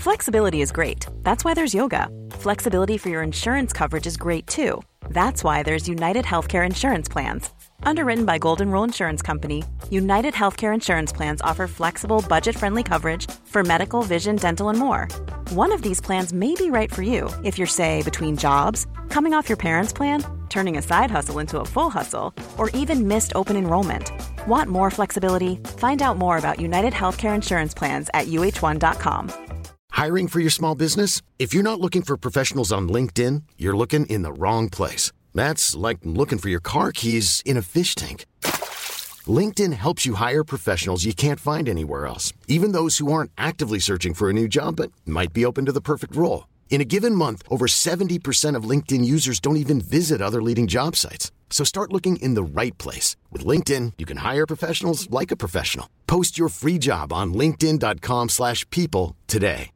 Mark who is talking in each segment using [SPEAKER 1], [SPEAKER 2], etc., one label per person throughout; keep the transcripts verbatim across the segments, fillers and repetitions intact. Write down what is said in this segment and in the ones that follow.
[SPEAKER 1] Flexibility is great. That's why there's yoga. Flexibility for your insurance coverage is great too. That's why there's United Healthcare Insurance Plans. Underwritten by Golden Rule Insurance Company, United Healthcare Insurance Plans offer flexible, budget-friendly coverage for medical, vision, dental, and more. One of these plans may be right for you if you're, say, between jobs, coming off your parents' plan, turning a side hustle into a full hustle, or even missed open enrollment. Want more flexibility? Find out more about United Healthcare Insurance Plans at U H one dot com.
[SPEAKER 2] Hiring for your small business? If you're not looking for professionals on LinkedIn, you're looking in the wrong place. That's like looking for your car keys in a fish tank. LinkedIn helps you hire professionals you can't find anywhere else, even those who aren't actively searching for a new job but might be open to the perfect role. In a given month, over seventy percent of LinkedIn users don't even visit other leading job sites. So start looking in the right place. With LinkedIn, you can hire professionals like a professional. Post your free job on linkedin dot com slash people today.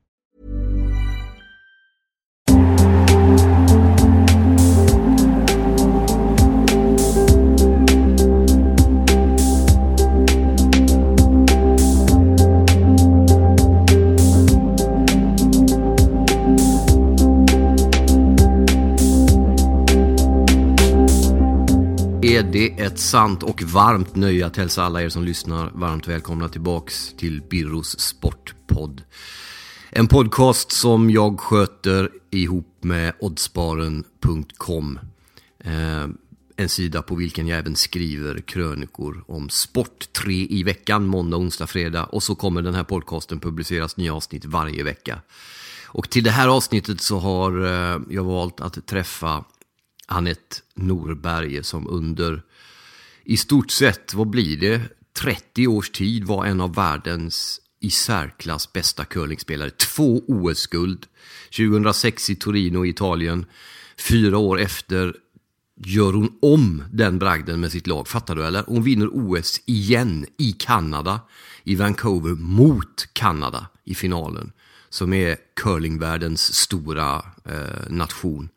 [SPEAKER 3] Är det ett sant och varmt nöje att hälsa alla er som lyssnar varmt välkomna tillbaks till Birros Sportpodd. En podcast som jag sköter ihop med oddsbaren punkt com. Eh, en sida på vilken jag även skriver krönikor om sport tre i veckan, måndag, onsdag, fredag. Och så kommer den här podcasten publiceras nya avsnitt varje vecka. Och till det här avsnittet så har eh, jag valt att träffa Anette Norberg som under i stort sett, vad blir det, trettio års tid var en av världens i särklass bästa curlingspelare. Två O S-guld, tjugohundrasex i Torino i Italien. Fyra år efter gör hon om den bragden med sitt lag, fattar du eller? Hon vinner O S igen i Kanada, i Vancouver mot Kanada i finalen, som är curlingvärldens stora eh, nation.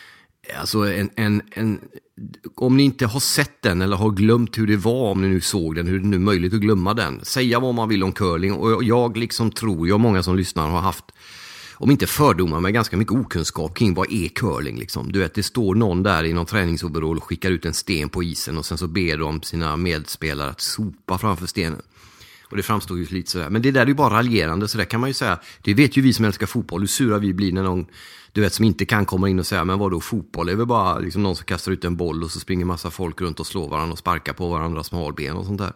[SPEAKER 3] Alltså en, en, en, om ni inte har sett den eller har glömt hur det var, om ni nu såg den, hur det nu är möjligt att glömma den. Säga vad man vill om curling, och jag liksom tror, jag många som lyssnar har haft, om inte fördomar, men ganska mycket okunskap kring vad är curling liksom. Du vet, det står någon där i någon träningsoverall och skickar ut en sten på isen och sen så ber de sina medspelare att sopa framför stenen. Och det framstår ju lite sådär. Men det där är ju bara raljerande, så där kan man ju säga. Det vet ju vi som älskar fotboll, hur sura vi blir när någon, du vet, som inte kan komma in och säga, men vad då fotboll? Det är väl bara liksom någon som kastar ut en boll och så springer massa folk runt och slår varandra och sparkar på varandras smalben och sånt där.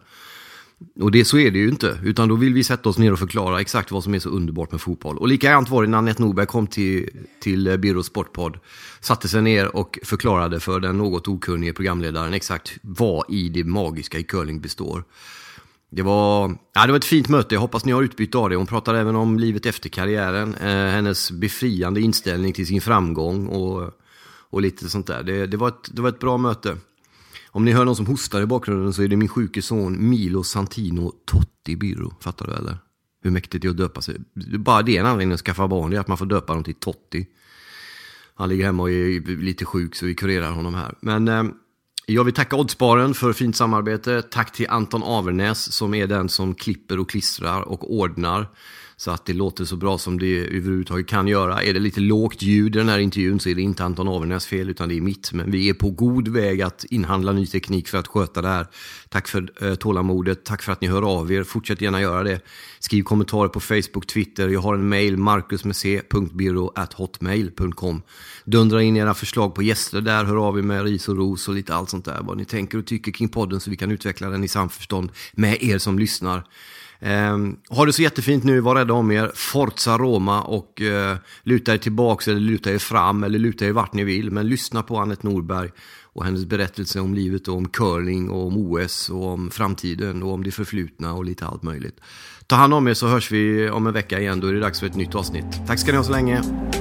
[SPEAKER 3] Och det, så är det ju inte, utan då vill vi sätta oss ner och förklara exakt vad som är så underbart med fotboll. Och likadant var det när Anette Norberg kom till, till Birros Sportpodd, satte sig ner och förklarade för den något okunnige programledaren exakt vad i det magiska i curling består. Det var, ja, det var ett fint möte, jag hoppas ni har utbytt av det. Hon pratade även om livet efter karriären, eh, hennes befriande inställning till sin framgång och, och lite sånt där. Det, det, var ett, det var ett bra möte. Om ni hör någon som hostar i bakgrunden så är det min sjuke son Milo Santino Totti Birro, fattar du eller? Hur mäktigt det är att döpa sig. Bara det är en anledning att skaffa barn, det är att man får döpa dem till Totti. Han ligger hemma och är lite sjuk så vi kurerar honom här. Men eh, jag vill tacka Oddsbaren för fint samarbete. Tack till Anton Avernäs som är den som klipper och klistrar och ordnar så att det låter så bra som det överhuvudtaget kan göra. Är det lite lågt ljud i den här intervjun så är det inte Anton Avernäs fel utan det är mitt. Men vi är på god väg att inhandla ny teknik för att sköta det här. Tack för eh, tålamodet. Tack för att ni hör av er. Fortsätt gärna göra det. Skriv kommentarer på Facebook, Twitter. Jag har en mail, marcus med c punkt birro at hotmail punkt com. Dundra in era förslag på gäster där. Hör av er med ris och ros och lite allt sånt där. Vad ni tänker och tycker kring podden så vi kan utveckla den i samförstånd med er som lyssnar. Um, ha det så jättefint nu, var rädda om er. Forza Roma och uh, luta er tillbaks eller luta er fram eller luta er vart ni vill. Men lyssna på Anette Norberg och hennes berättelse om livet och om curling och om O S och om framtiden och om det förflutna och lite allt möjligt. Ta hand om er så hörs vi om en vecka igen, då är det dags för ett nytt avsnitt. Tack ska ni ha så länge.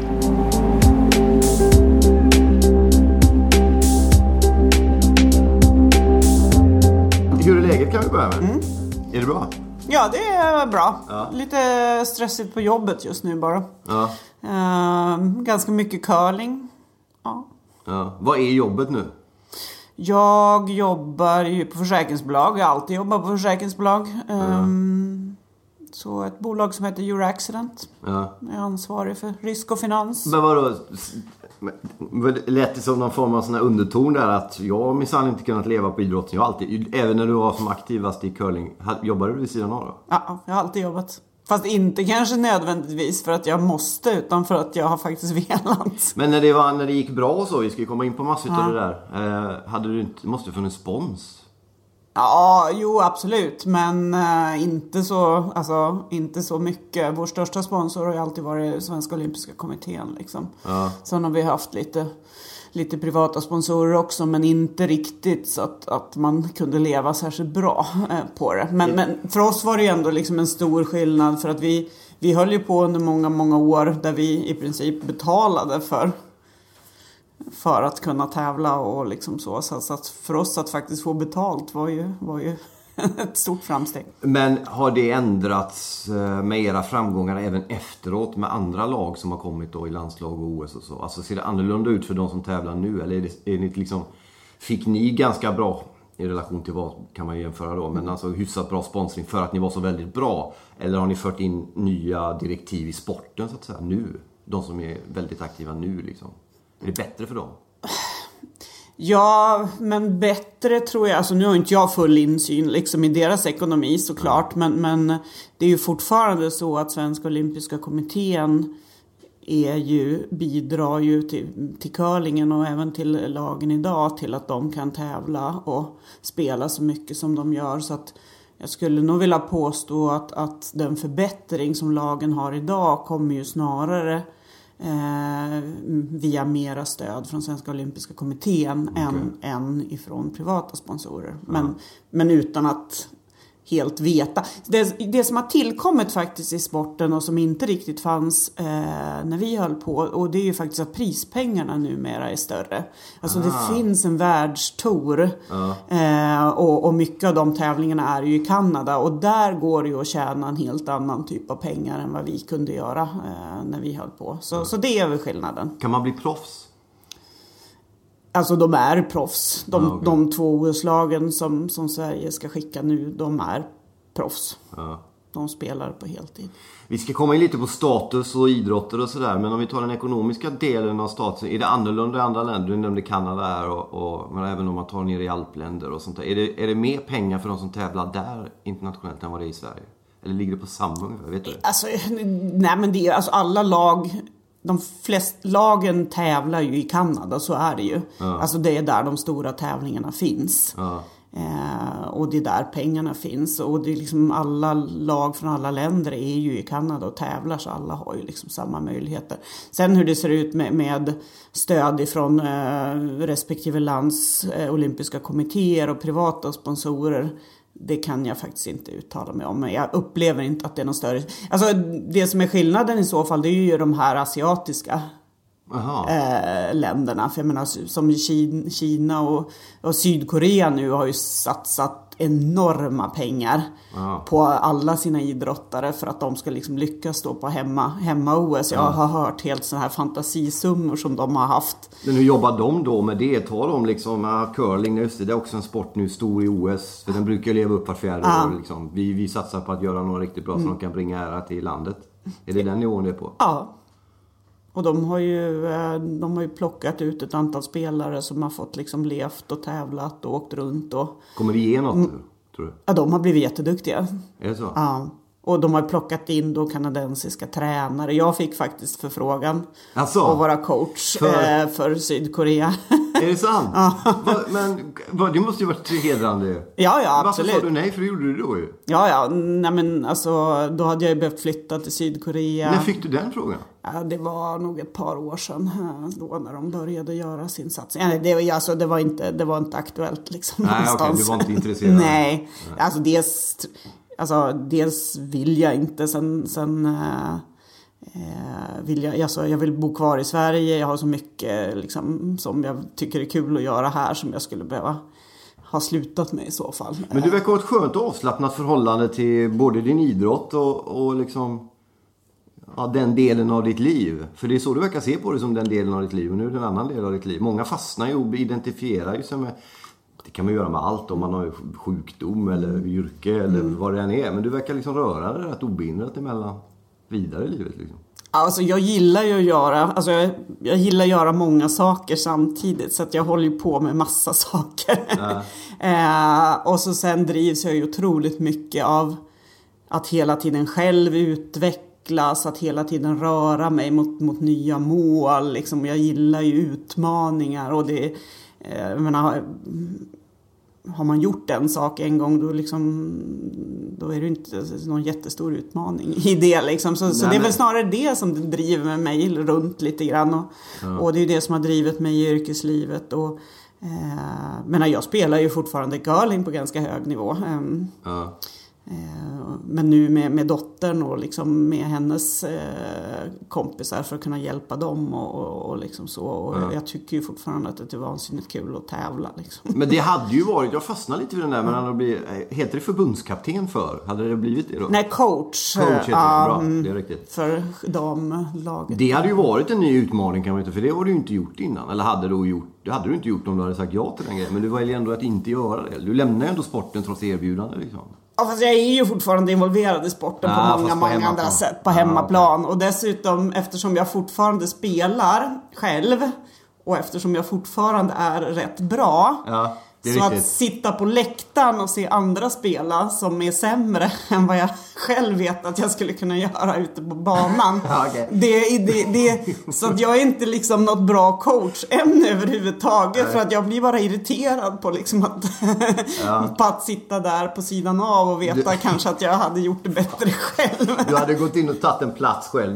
[SPEAKER 3] Hur är läget kan vi börja med? Mm. Är det bra?
[SPEAKER 4] Ja, det är bra. Ja. Lite stressigt på jobbet just nu bara.
[SPEAKER 3] Ja.
[SPEAKER 4] Uh, ganska mycket curling. Ja.
[SPEAKER 3] Ja. Vad är jobbet nu?
[SPEAKER 4] Jag jobbar ju på försäkringsbolag. Jag har alltid jobbat på försäkringsbolag. Um, Så ett bolag som heter Euroaccident
[SPEAKER 3] Ja.
[SPEAKER 4] är ansvarig för risk och finans.
[SPEAKER 3] Men vadå? Lät det som någon form av sån här underton där att jag minsann inte kunnat leva på idrotten. Jag har alltid, även när du var som aktivast i curling, jobbade du vid sidan av då?
[SPEAKER 4] Ja, jag har alltid jobbat. Fast inte kanske nödvändigtvis för att jag måste, utan för att jag har faktiskt velat.
[SPEAKER 3] Men när det, var, när det gick bra och så, vi ska ju komma in på massor av det där. Eh, hade du inte, måste du funnits spons?
[SPEAKER 4] Ja, jo absolut, men äh, inte så, alltså inte så mycket. Vår största sponsor har ju alltid varit Svenska Olympiska Kommittén liksom.
[SPEAKER 3] Ja.
[SPEAKER 4] Sen har vi haft lite, lite privata sponsorer också, men inte riktigt så att, att man kunde leva särskilt bra äh, på det. Men, men för oss var det ju ändå liksom en stor skillnad, för att vi, vi höll ju på under många, många år där vi i princip betalade för för att kunna tävla och liksom så. Så att för oss att faktiskt få betalt var ju, var ju ett stort framsteg.
[SPEAKER 3] Men har det ändrats med era framgångar även efteråt med andra lag som har kommit då i landslag och O S och så? Alltså ser det annorlunda ut för de som tävlar nu? Eller är det, är det liksom, fick ni ganska bra i relation till vad kan man jämföra då? Men alltså hyfsat bra sponsring för att ni var så väldigt bra? Eller har ni fört in nya direktiv i sporten så att säga nu? De som är väldigt aktiva nu liksom. Är det bättre för dem?
[SPEAKER 4] Ja, men bättre tror jag. Alltså nu har inte jag full insyn liksom i deras ekonomi såklart. Mm. Men, men det är ju fortfarande så att Svenska Olympiska Kommittén är ju, bidrar ju till, till curlingen och även till lagen idag till att de kan tävla och spela så mycket som de gör. Så att jag skulle nog vilja påstå att, att den förbättring som lagen har idag kommer ju snarare Eh, via mera stöd från Svenska Olympiska Kommittén okay. än, än ifrån privata sponsorer. Men, ja. men utan att helt veta. Det, det som har tillkommit faktiskt i sporten och som inte riktigt fanns eh, när vi höll på, och det är ju faktiskt att prispengarna numera är större. Alltså ah. det finns en världstour ah. eh, och, och mycket av de tävlingarna är ju i Kanada, och där går det ju att tjäna en helt annan typ av pengar än vad vi kunde göra eh, när vi höll på. Så, ah. så det är väl skillnaden.
[SPEAKER 3] Kan man bli proffs?
[SPEAKER 4] Alltså de är proffs. De,
[SPEAKER 3] ah, okay.
[SPEAKER 4] de två O S-lagen som, som Sverige ska skicka nu, de är proffs.
[SPEAKER 3] Ah.
[SPEAKER 4] De spelar på heltid.
[SPEAKER 3] Vi ska komma in lite på status och idrotter och sådär. Men om vi tar den ekonomiska delen av statusen. Är det annorlunda i andra länder? Du nämnde Kanada här. Och, och, men även om man tar ner i alpländer och sånt där. Är det, är det mer pengar för de som tävlar där internationellt än vad det är i Sverige? Eller ligger det på samma ungefär? Vet du det?
[SPEAKER 4] Alltså, nej men det är alltså alla lag... De flesta lagen tävlar ju i Kanada, så är det ju. Ja. Alltså det är där de stora tävlingarna finns.
[SPEAKER 3] Ja.
[SPEAKER 4] Eh, och det är där pengarna finns. Och det är liksom alla lag från alla länder är ju i Kanada och tävlar, så alla har ju liksom samma möjligheter. Sen hur det ser ut med, med stöd ifrån eh, respektive lands eh, olympiska kommittéer och privata sponsorer, det kan jag faktiskt inte uttala mig om. Men jag upplever inte att det är någon större... Alltså det som är skillnaden i så fall, det är ju de här asiatiska eh, länderna. För jag menar, som Kina och, och Sydkorea nu har ju satsat enorma pengar Aha. på alla sina idrottare för att de ska liksom lyckas då på hemma, hemma-O S. Jag ja. har hört helt sådana här fantasisummor som de har haft.
[SPEAKER 3] Men hur jobbar de då med det? Tar de liksom uh, curling, just det, det är också en sport nu stor i O S. För den brukar leva upp var fjärde ja. år. Liksom. Vi, vi satsar på att göra något riktigt bra mm. så de kan bringa ära till landet. Är det den nivån det är på?
[SPEAKER 4] Ja. Och de har ju, de har ju plockat ut ett antal spelare som har fått liksom levt och tävlat och åkt runt. Och...
[SPEAKER 3] Kommer det ge något nu, tror du?
[SPEAKER 4] Ja, de har blivit jätteduktiga.
[SPEAKER 3] Är det så?
[SPEAKER 4] Ja. Och de har plockat in då kanadensiska tränare. Jag fick faktiskt förfrågan
[SPEAKER 3] alltså,
[SPEAKER 4] att vara coach för, för Sydkorea.
[SPEAKER 3] Är det sant?
[SPEAKER 4] Ja.
[SPEAKER 3] Va, men va, det måste ju varit hedrande.
[SPEAKER 4] Ja, ja, absolut.
[SPEAKER 3] Varför sa du nej? För det gjorde du då ju.
[SPEAKER 4] Ja, ja. Nej, men alltså, då hade jag ju behövt flytta till Sydkorea.
[SPEAKER 3] När fick du den frågan?
[SPEAKER 4] Ja, det var nog ett par år sedan då när de började göra sin satsning. Ja, det, alltså, det, var inte, det var inte aktuellt liksom.
[SPEAKER 3] Nej, okej, okay, du var inte intresserad.
[SPEAKER 4] Nej, nej. Alltså dels... Alltså dels vill jag inte, sen, sen äh, vill jag, alltså, jag vill bo kvar i Sverige. Jag har så mycket liksom, som jag tycker är kul att göra här som jag skulle behöva ha slutat med i så fall.
[SPEAKER 3] Men du verkar ha ett skönt och avslappnat förhållande till både din idrott och, och liksom, ja, den delen av ditt liv. För det är så du verkar se på det, som den delen av ditt liv. Och nu är det en annan del av ditt liv. Många fastnar ju och identifierar ju sig med... Det kan man göra med allt om man har sjukdom eller yrke eller mm. vad det än är. Men du verkar liksom röra dig rätt obehindrat emellan vidare i livet liksom.
[SPEAKER 4] Alltså jag gillar ju att göra, alltså jag, jag gillar att göra många saker samtidigt, så att jag håller ju på med massa saker. Ja. eh, och så sen drivs jag ju otroligt mycket av att hela tiden själv utvecklas, att hela tiden röra mig mot, mot nya mål. Liksom, jag gillar ju utmaningar och det, eh, jag menar, har man gjort en sak en gång då, liksom, då är det inte någon jättestor utmaning i det. Liksom. Så, Nej, så det är väl snarare det som driver mig runt lite grann. Och, ja. och det är det som har drivit mig i yrkeslivet. Och, eh, men jag spelar ju fortfarande curling på ganska hög nivå. Eh, ja. Men nu med, med dottern och liksom med hennes eh, kompisar för att kunna hjälpa dem och, och, och liksom så. Och ja. Jag tycker ju fortfarande att det är vansinnigt kul att tävla. Liksom.
[SPEAKER 3] Men det hade ju varit, jag fastnade lite vid den där, men han blivit, heter det förbundskapten för? Hade det blivit det då?
[SPEAKER 4] Nej, coach.
[SPEAKER 3] Coach heter det,
[SPEAKER 4] uh,
[SPEAKER 3] bra, det är riktigt.
[SPEAKER 4] För damlaget.
[SPEAKER 3] Det hade ju varit en ny utmaning kan man inte, för det har du ju inte gjort innan. Eller hade du gjort, det hade du inte gjort om du hade sagt ja till den grejen. Men du var ju ändå att inte göra det. Du lämnar ju ändå sporten trots erbjudande liksom.
[SPEAKER 4] Ja, fast jag är ju fortfarande involverad i sporten
[SPEAKER 3] ja,
[SPEAKER 4] på många,
[SPEAKER 3] på
[SPEAKER 4] många andra sätt. På hemmaplan. Ja, okay. Och dessutom, eftersom jag fortfarande spelar själv och eftersom jag fortfarande är rätt bra. Ja, så riktigt. Att sitta på läktaren och se andra spela som är sämre än vad jag själv vet att jag skulle kunna göra ute på banan. Ja, okay. det, det, det, så att jag är inte liksom något bra coach än överhuvudtaget. Nej. För att jag blir bara irriterad på, liksom att, ja. på att sitta där på sidan av och veta du... kanske att jag hade gjort det bättre själv.
[SPEAKER 3] Du hade gått in och tagit en plats själv.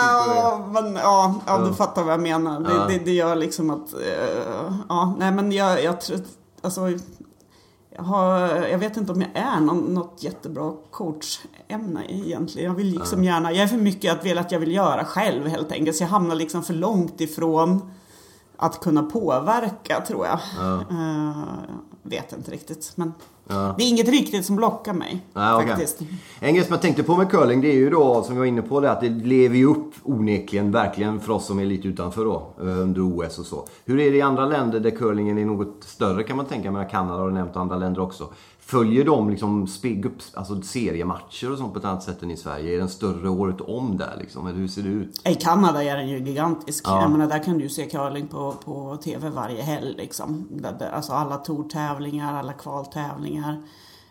[SPEAKER 4] Ja, men, ja, ja, du fattar vad jag menar. Det, ja. det, det gör liksom att... Uh, ja, nej, men jag, jag tror... Alltså, jag, har, jag vet inte om jag är någon, något jättebra coachämne egentligen. Jag vill liksom gärna, jag är för mycket att vilja att jag vill göra själv helt enkelt. Så jag hamnar liksom för långt ifrån att kunna påverka, tror jag. Ja. Uh, vet inte riktigt, men ja. Det är inget riktigt som lockar mig. Ja, faktiskt.
[SPEAKER 3] Okay. En grej som jag tänkte på med curling, det är ju då, som vi var inne på, det att det lever ju upp onekligen verkligen för oss som är lite utanför då, under O S och så. Hur är det i andra länder där curlingen är något större, kan man tänka med? Kanada har nämnt, andra länder också. Följer de liksom speg upp, alltså seriematcher och sånt på ett annat sätt än i Sverige? Är den större året om där liksom? Eller hur ser det ut?
[SPEAKER 4] I Kanada är den ju gigantisk. Ja. Jag menar, där kan du se curling på, på tv varje helg liksom. Där, där, alltså alla tourtävlingar, alla kvaltävlingar.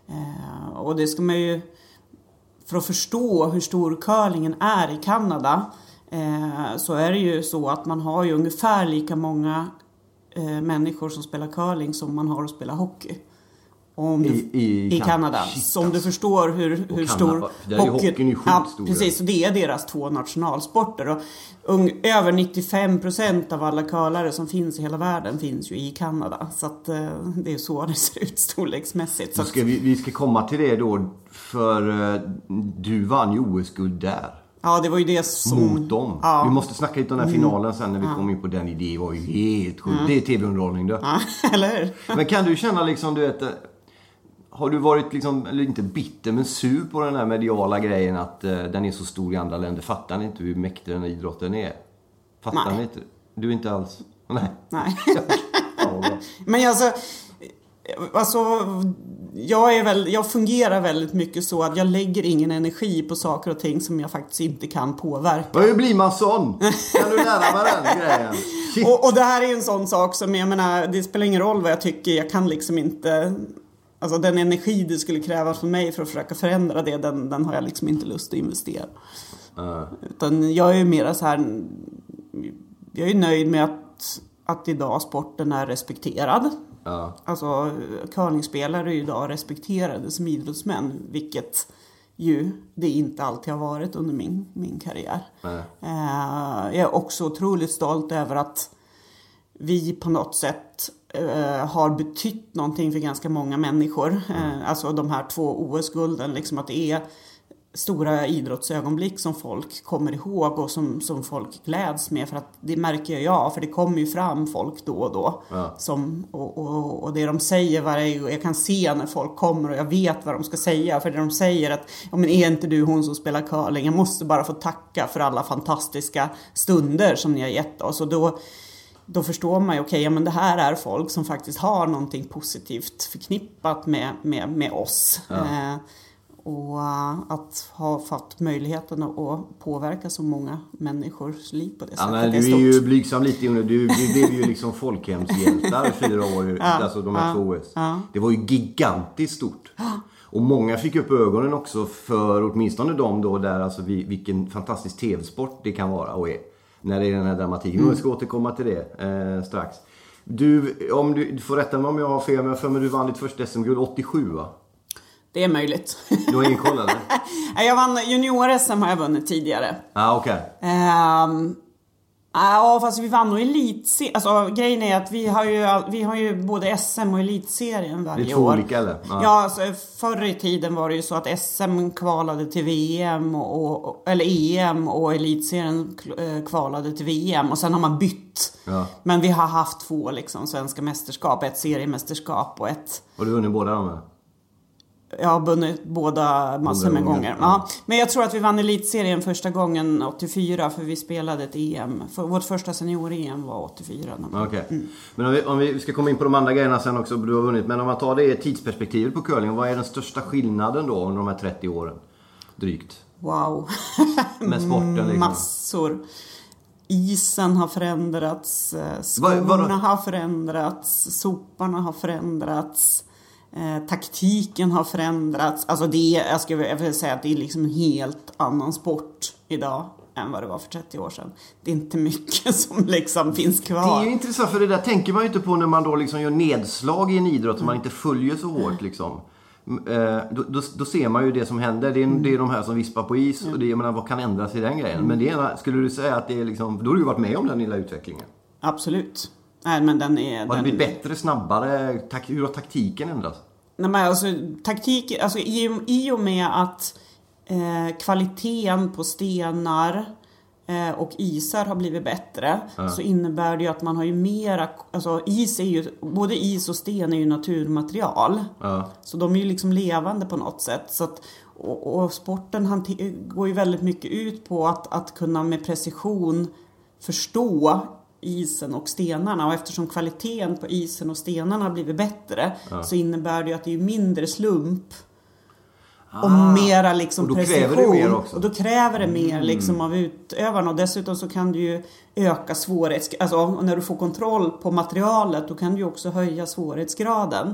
[SPEAKER 4] Eh, och det ska man ju, för att förstå hur stor curlingen är i Kanada, eh, så är det ju så att man har ju ungefär lika många eh, människor som spelar curling som man har att spela hockey. Om du, I, i, i Kanada. Shit, så om du förstår hur, hur stor
[SPEAKER 3] hockeyn är sjukt
[SPEAKER 4] ja,
[SPEAKER 3] stor.
[SPEAKER 4] Precis, och det är deras två nationalsporter. Och un, över nittiofem procent av alla curlare som finns i hela världen finns ju i Kanada. Så att, uh, det är så det ser ut storleksmässigt. Så
[SPEAKER 3] ska vi, vi ska komma till det då, för uh, du vann ju O S-guld där.
[SPEAKER 4] Ja, det var ju det som...
[SPEAKER 3] Mot dem. Ja. Vi måste snacka lite om den här finalen sen när vi ja. kommer in på den idén. Det var ju helt sjukt. Ja. Det är tv-underhållning då.
[SPEAKER 4] Ja, eller hur?
[SPEAKER 3] Men kan du känna liksom, du vet... Har du varit liksom, eller inte bitter men sur på den här mediala grejen att uh, den är så stor i andra länder? Fattar ni inte hur mäktig den här idrotten är? Fattar Nej. ni inte? Du är inte alls... Nej.
[SPEAKER 4] Nej. Men alltså... Alltså... Jag, är väl, jag fungerar väldigt mycket så att jag lägger ingen energi på saker och ting som jag faktiskt inte kan påverka.
[SPEAKER 3] Hur blir man sån? Kan du lära mig den grejen?
[SPEAKER 4] och, och det här är ju en sån sak som jag menar, det spelar ingen roll vad jag tycker. Jag kan liksom inte... Alltså den energi det skulle krävas för mig för att försöka förändra det, den, den har jag liksom inte lust att investera. Uh. Utan jag är ju mera så här, jag är nöjd med att, att idag sporten är respekterad. Uh. Alltså curlingspelare är ju idag respekterade som idrottsmän, vilket ju det inte alltid har varit under min, min karriär. Uh. Uh, jag är också otroligt stolt över att vi på något sätt uh, har betytt någonting för ganska många människor. Mm. Uh, alltså de här två O S-gulden, liksom att det är stora idrottsögonblick som folk kommer ihåg och som, som folk gläds med. För att det märker jag, för det kommer ju fram folk då och då. Ja. Som, och, och, och det de säger varje, jag kan se när folk kommer och jag vet vad de ska säga. För det de säger att, ja men är inte du hon som spelar curling? Jag måste bara få tacka för alla fantastiska stunder som ni har gett oss. Och då då förstår man ju, okej, okay, ja, men det här är folk som faktiskt har någonting positivt förknippat med, med, med oss.
[SPEAKER 3] Ja.
[SPEAKER 4] Eh, och att ha fått möjligheten att påverka så många människors liv på det sättet.
[SPEAKER 3] Ja, men du är, är ju blygsam lite, du, du blev ju liksom folkhemshjältar fyra år, ja, alltså de här ja, två O S. Ja. Det var ju gigantiskt stort. Och många fick upp ögonen också för åtminstone de då där, alltså vilken fantastisk tv-sport det kan vara och är. När det är den här dramatiken. Mm. Jag ska återkomma till det eh, strax. Du, om du, du får rätta mig om jag har fel, men för mig du vann ditt första S M-guld åttiosju, va?
[SPEAKER 4] Det är möjligt.
[SPEAKER 3] Du har ingen koll, eller?
[SPEAKER 4] Jag vann junior-S M har jag vunnit tidigare.
[SPEAKER 3] Ja, ah, okej.
[SPEAKER 4] Okay. Um, ja, fast vi vann nog elitserien. Alltså grejen är att vi har ju, vi har ju både S M och elitserien varje år.
[SPEAKER 3] Det är två år. Olika, eller?
[SPEAKER 4] Ja, ja alltså, förr i tiden var det ju så att S M kvalade till V M och, och, eller E M och elitserien kvalade till V M. Och sen har man bytt. Ja. Men vi har haft två liksom, svenska mästerskap. Ett seriemästerskap och ett...
[SPEAKER 3] Och du vunnit båda de här?
[SPEAKER 4] Jag har vunnit båda massor med gånger. Ja. Ja. Men jag tror att vi vann elitserien första gången åttiofyra, för vi spelade ett E M. För vårt första senior-E M var åttiofyra.
[SPEAKER 3] Okej. Okay. Mm. Men om vi, om vi ska komma in på de andra grejerna sen också, du har vunnit. Men om man tar det tidsperspektivet på curling, vad är den största skillnaden då under de här trettio åren? Drygt.
[SPEAKER 4] Wow.
[SPEAKER 3] Med sporten liksom.
[SPEAKER 4] Massor. Isen har förändrats. Skorna Va, har förändrats. Soparna har förändrats. Eh, taktiken har förändrats. Alltså det, jag skulle jag vill säga att det är liksom en helt annan sport idag än vad det var för trettio år sedan. Det är inte mycket som liksom finns kvar.
[SPEAKER 3] Det är ju intressant, för det där tänker man ju inte på när man då liksom gör nedslag i en idrott som mm. man inte följer så hårt liksom. Eh, då, då, då ser man ju det som händer. Det är, mm. det är de här som vispar på is mm. och det, jag menar, vad kan ändras i den grejen? Mm. Men det är, skulle du säga att det är liksom, då har du ju varit med om den lilla utvecklingen.
[SPEAKER 4] Absolut. Nej, men den är...
[SPEAKER 3] Har det
[SPEAKER 4] den...
[SPEAKER 3] blivit bättre, snabbare? Tak- hur har taktiken ändrats?
[SPEAKER 4] Nej, men alltså, taktik, alltså i, i och med att eh, kvaliteten på stenar eh, och isar har blivit bättre, ja. Så innebär det ju att man har ju mera, alltså is är ju, både is och sten är ju naturmaterial, ja. Så de är ju liksom levande på något sätt, så att, och, och sporten hanter, går ju väldigt mycket ut på att, att kunna med precision förstå isen och stenarna, och eftersom kvaliteten på isen och stenarna har blivit bättre, ja. Så innebär det ju att det är mindre slump ah, och mera liksom
[SPEAKER 3] och då
[SPEAKER 4] precision,
[SPEAKER 3] kräver det mer också.
[SPEAKER 4] Och då kräver det mer liksom av utövarna, och dessutom så kan du ju öka svårighets, alltså när du får kontroll på materialet, då kan du ju också höja svårighetsgraden.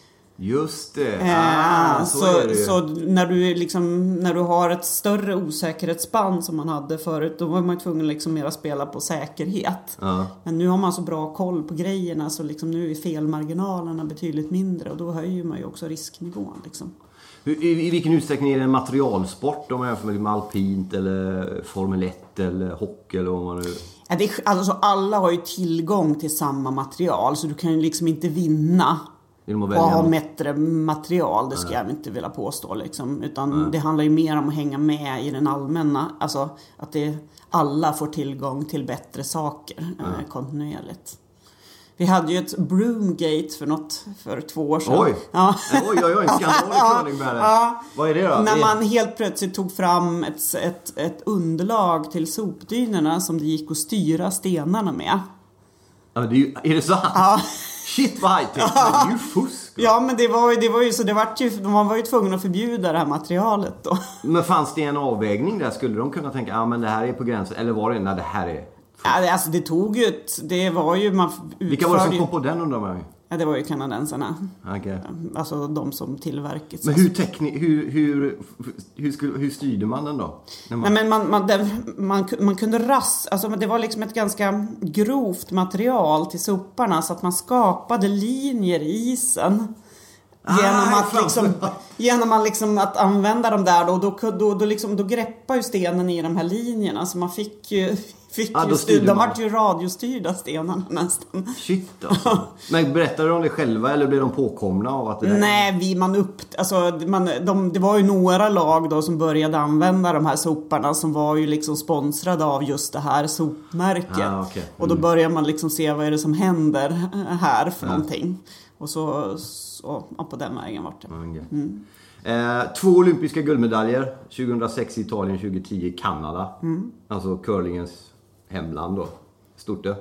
[SPEAKER 3] Just det. Ah,
[SPEAKER 4] äh,
[SPEAKER 3] så,
[SPEAKER 4] så,
[SPEAKER 3] är det.
[SPEAKER 4] så när du liksom, när du har ett större osäkerhetsspann som man hade förut, då var man tvungen liksom mer att spela på säkerhet. Ah. Men nu har man så bra koll på grejerna, så liksom nu är felmarginalerna betydligt mindre, och då höjer man ju också risknivån liksom.
[SPEAKER 3] I, I vilken utsträckning är det en materialsport om man jämför med alpint eller Formel ett eller hockey eller vad man nu...
[SPEAKER 4] Ja, det är, alltså alla har ju tillgång till samma material, så du kan ju liksom inte vinna och ha bättre material, det ska Nej. jag inte vilja påstå liksom. Utan Nej. det handlar ju mer om att hänga med i den allmänna, alltså att det, alla får tillgång till bättre saker eh, kontinuerligt. Vi hade ju ett Broomgate för något för två år sedan.
[SPEAKER 3] Oj, ja. oj, oj, oj, en skandal i med det. Ja. Vad är det då?
[SPEAKER 4] När man helt plötsligt tog fram ett, ett, ett underlag till sopdynerna som det gick att styra stenarna med.
[SPEAKER 3] Ja, det är, ju, är det sant? Ja. Shit vad high-tech, det är ju fusk.
[SPEAKER 4] Ja, men det var ju, det var ju så, det var ju, man var ju tvungen att förbjuda det här materialet då.
[SPEAKER 3] Men fanns det en avvägning där? Skulle de kunna tänka, ja ah, men det här är på gränsen, eller var det, nej det här är...
[SPEAKER 4] Ja, det, alltså det tog ju ett, det var ju, man utförde...
[SPEAKER 3] Vilka var det som kom på den undrar man ju?
[SPEAKER 4] Ja, det var ju kanadensarna.
[SPEAKER 3] Okay.
[SPEAKER 4] Alltså de som tillverket.
[SPEAKER 3] Men hur, tekni- hur, hur, hur, skulle, hur styrde man den då?
[SPEAKER 4] Man... Nej, men man, man, den, man, man kunde ras, alltså det var liksom ett ganska grovt material till soparna, så att man skapade linjer i isen. Genom, ah, att liksom, genom att, liksom att använda dem där då, då, då, då, liksom, då greppar ju stenen i de här linjerna, så man fick ju, fick ah, ju styr, de var ju radiostyrda stenarna nästan.
[SPEAKER 3] Shit alltså. Men berättade de det själva eller blev de påkomna av att det där...
[SPEAKER 4] Nej, vi, man upp, alltså, man, de, det var ju några lag då som började använda de här soparna som var ju liksom sponsrade av just det här sopmärket. Ah, okay. mm. Och då började man liksom se vad är det som händer här för ja. någonting. Och så, så ja, på den vägen vart det.
[SPEAKER 3] Mm. Eh, två olympiska guldmedaljer. tjugohundrasex i Italien, tjugohundratio i Kanada. Mm. Alltså curlingens hemland då. Stort det.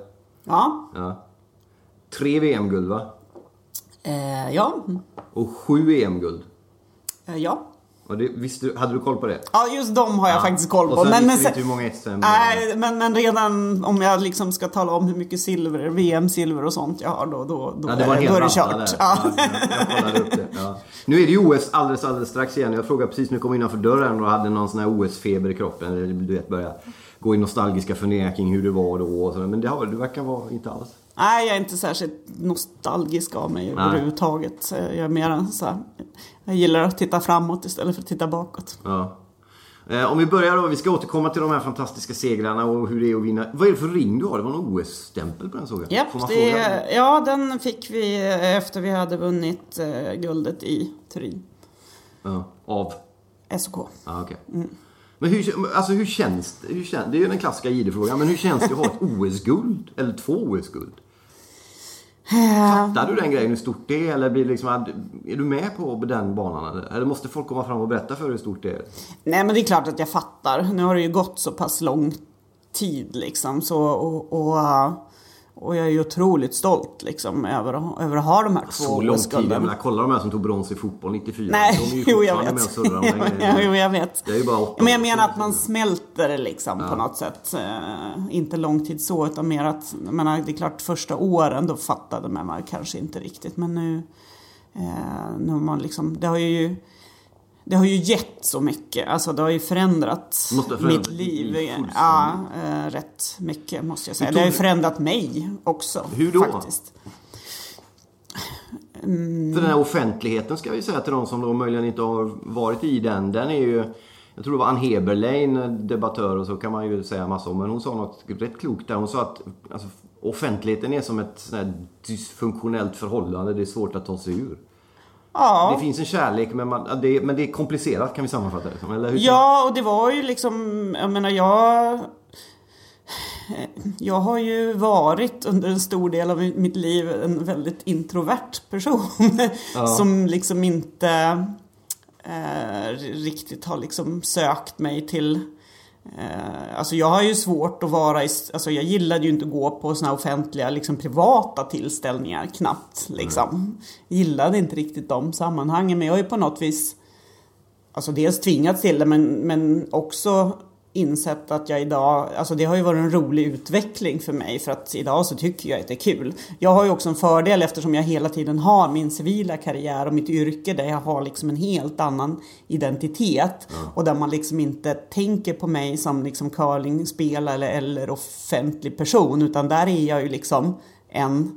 [SPEAKER 4] Ja.
[SPEAKER 3] Ja. Tre V M-guld, va?
[SPEAKER 4] Eh, ja.
[SPEAKER 3] Och sju E M-guld.
[SPEAKER 4] Eh, ja.
[SPEAKER 3] Och det, visste du, hade du koll på det?
[SPEAKER 4] Ja, just de har jag
[SPEAKER 3] ja.
[SPEAKER 4] faktiskt koll på.
[SPEAKER 3] Och sen
[SPEAKER 4] men, men,
[SPEAKER 3] visste du inte hur många S M?
[SPEAKER 4] Nej, men, men redan om jag liksom ska tala om hur mycket silver, V M-silver och sånt jag har, då, då, då,
[SPEAKER 3] ja, det var
[SPEAKER 4] är, då är det kört.
[SPEAKER 3] Ja. Ja, jag, jag kollade upp det. Ja. Nu är det ju O S alldeles, alldeles strax igen. Jag frågade precis när jag kom innanför dörren och hade någon sån här O S-feber i kroppen. Du vet, börja gå i nostalgiska funderingar kring hur det var då. Och så. Men det, har, det verkar vara inte alls.
[SPEAKER 4] Nej, jag är inte särskilt nostalgisk av mig Nej. överhuvudtaget. Jag är mer så här, jag gillar att titta framåt istället för att titta bakåt.
[SPEAKER 3] Ja. Eh, om vi börjar då, vi ska återkomma till de här fantastiska segrarna och hur det är att vinna. Vad är det för ring du har? Det var en O S-stämpel på den, såg jag.
[SPEAKER 4] Japp, det, ja, den fick vi efter vi hade vunnit eh, guldet i Turin.
[SPEAKER 3] Ja, av?
[SPEAKER 4] S O K.
[SPEAKER 3] Ja, okej. Okay. Mm. Men hur, alltså hur känns det? Hur känns, det är ju den klassiska J D-frågan, men hur känns det att ha ett O S-guld? Eller två O S-guld? Fattar du den grejen hur stort det är? Eller blir det liksom, är du med på den banan? Eller? eller måste folk komma fram och berätta för hur stort det är?
[SPEAKER 4] Nej, men det är klart att jag fattar. Nu har det ju gått så pass lång tid liksom. Så, och, och, och jag är ju otroligt stolt liksom, över, över att ha de här
[SPEAKER 3] så
[SPEAKER 4] två
[SPEAKER 3] lång tid, jag
[SPEAKER 4] menar,
[SPEAKER 3] kolla de här som tog brons i fotboll nittiofyra.
[SPEAKER 4] Nej,
[SPEAKER 3] de är ju
[SPEAKER 4] jo, jag vet.
[SPEAKER 3] med och surrar om
[SPEAKER 4] jo, jo, jag vet.
[SPEAKER 3] Det är ju bara åtta
[SPEAKER 4] men jag menar att man smälter liksom ja. på något sätt. Eh, inte lång tid så, utan mer att, jag menar, det är klart första åren då fattade man, man kanske inte riktigt. Men nu, eh, nu har man liksom, det har ju Det har ju gett så mycket. Alltså det har ju förändrat mitt liv. Ja, äh, rätt mycket måste jag säga. Det har ju förändrat mig också.
[SPEAKER 3] Hur då?
[SPEAKER 4] Faktiskt.
[SPEAKER 3] Mm. För den här offentligheten ska vi säga till de som då möjligen inte har varit i den. Den är ju, jag tror det var Ann Heberlein, debattör, och så kan man ju säga massa om. Men hon sa något rätt klokt där. Hon sa att alltså, offentligheten är som ett sån här dysfunktionellt förhållande. Det är svårt att ta sig ur.
[SPEAKER 4] Ja.
[SPEAKER 3] Det finns en kärlek, men, man, det, men det är komplicerat, kan vi sammanfatta det som, eller hur?
[SPEAKER 4] Ja, och det var ju liksom, jag menar, jag jag har ju varit under en stor del av mitt liv en väldigt introvert person ja. som liksom inte eh, riktigt har liksom sökt mig till. Uh, alltså jag har ju svårt att vara i, alltså jag gillade ju inte att gå på såna offentliga liksom privata tillställningar knappt liksom. Mm. Gillade inte riktigt de sammanhangen, men jag har ju på något vis alltså dels tvingats till det, men, men också insett att jag idag, alltså det har ju varit en rolig utveckling för mig, för att idag så tycker jag att det är kul. Jag har ju också en fördel eftersom jag hela tiden har min civila karriär och mitt yrke där jag har liksom en helt annan identitet ja. och där man liksom inte tänker på mig som liksom curlingspelare eller, eller offentlig person, utan där är jag ju liksom en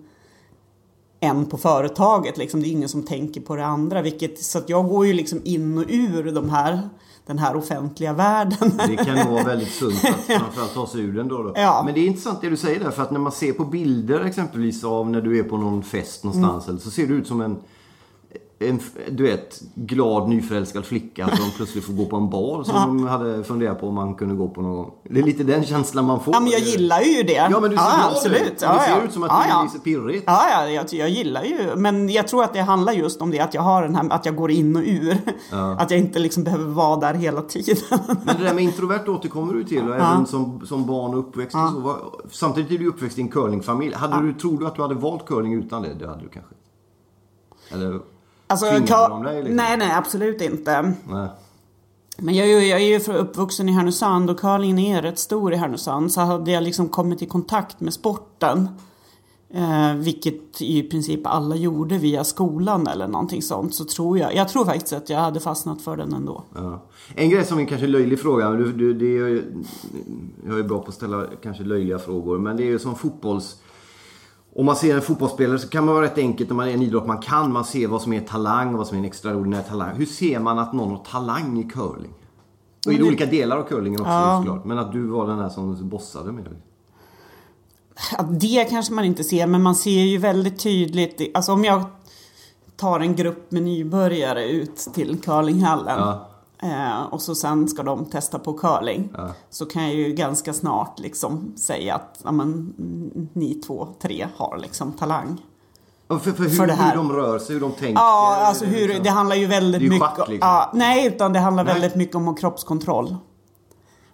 [SPEAKER 4] en på företaget liksom. Det är ingen som tänker på det andra, vilket, så att jag går ju liksom in och ur de här den här offentliga världen.
[SPEAKER 3] Det kan nog vara väldigt sunt att framförallt ta sig ur den då. då.
[SPEAKER 4] Ja.
[SPEAKER 3] Men det är intressant det du säger där, för att när man ser på bilder exempelvis av när du är på någon fest någonstans mm. så ser du ut som en, en du vet, glad nyförälskad flicka som plötsligt får gå på en bar som ja. de hade funderat på om man kunde gå på någon gång. Det är lite den känslan man får.
[SPEAKER 4] Ja, men jag gillar ju det.
[SPEAKER 3] Ja, men du ser
[SPEAKER 4] ja, absolut.
[SPEAKER 3] Ja, det ser
[SPEAKER 4] ja,
[SPEAKER 3] ut som att
[SPEAKER 4] ja,
[SPEAKER 3] det
[SPEAKER 4] ja.
[SPEAKER 3] är lite pirrigt.
[SPEAKER 4] Ja, ja jag, jag gillar ju. Men jag tror att det handlar just om det, att jag har den här, att jag går in och ur. Ja. Att jag inte liksom behöver vara där hela tiden.
[SPEAKER 3] Men det där med introvert återkommer du till, och ja. även som, som barn och uppväxt ja. och så. Var, samtidigt är du uppväxt i en curlingfamilj. Hade ja. du, tror du att du hade valt curling utan det? Det hade du kanske. Eller...
[SPEAKER 4] Alltså, ka- dig, liksom. Nej, nej, absolut inte. Nej. Men jag, jag är ju uppvuxen i Härnösand och curlingen är rätt stor i Härnösand. Så hade jag liksom kommit i kontakt med sporten, eh, vilket i princip alla gjorde via skolan eller någonting sånt, så tror jag, jag tror faktiskt att jag hade fastnat för den ändå. Ja.
[SPEAKER 3] En grej som är kanske löjlig fråga, du, du, det är ju, jag är bra på att ställa kanske löjliga frågor, men det är ju som fotbolls... Om man ser en fotbollsspelare så kan man vara rätt enkelt när man är en idrott man kan. Man ser vad som är talang och vad som är en extraordinär talang. Hur ser man att någon har talang i curling? Och i olika delar av curlingen också ja. såklart. Men att du var den här som bossade med det.
[SPEAKER 4] Ja, det kanske man inte ser, men man ser ju väldigt tydligt. Alltså om jag tar en grupp med nybörjare ut till curlinghallen. Ja. Eh, och så sen ska de testa på curling ja. så kan jag ju ganska snart liksom säga att ja, men, ni två, tre har liksom talang.
[SPEAKER 3] Och för, för, hur, för det här. Hur de rör sig, hur de tänker.
[SPEAKER 4] Ja, alltså hur, liksom. Det handlar ju väldigt
[SPEAKER 3] det är ju
[SPEAKER 4] mycket
[SPEAKER 3] schack, liksom.
[SPEAKER 4] ja, nej, utan det handlar nej. väldigt mycket om kroppskontroll.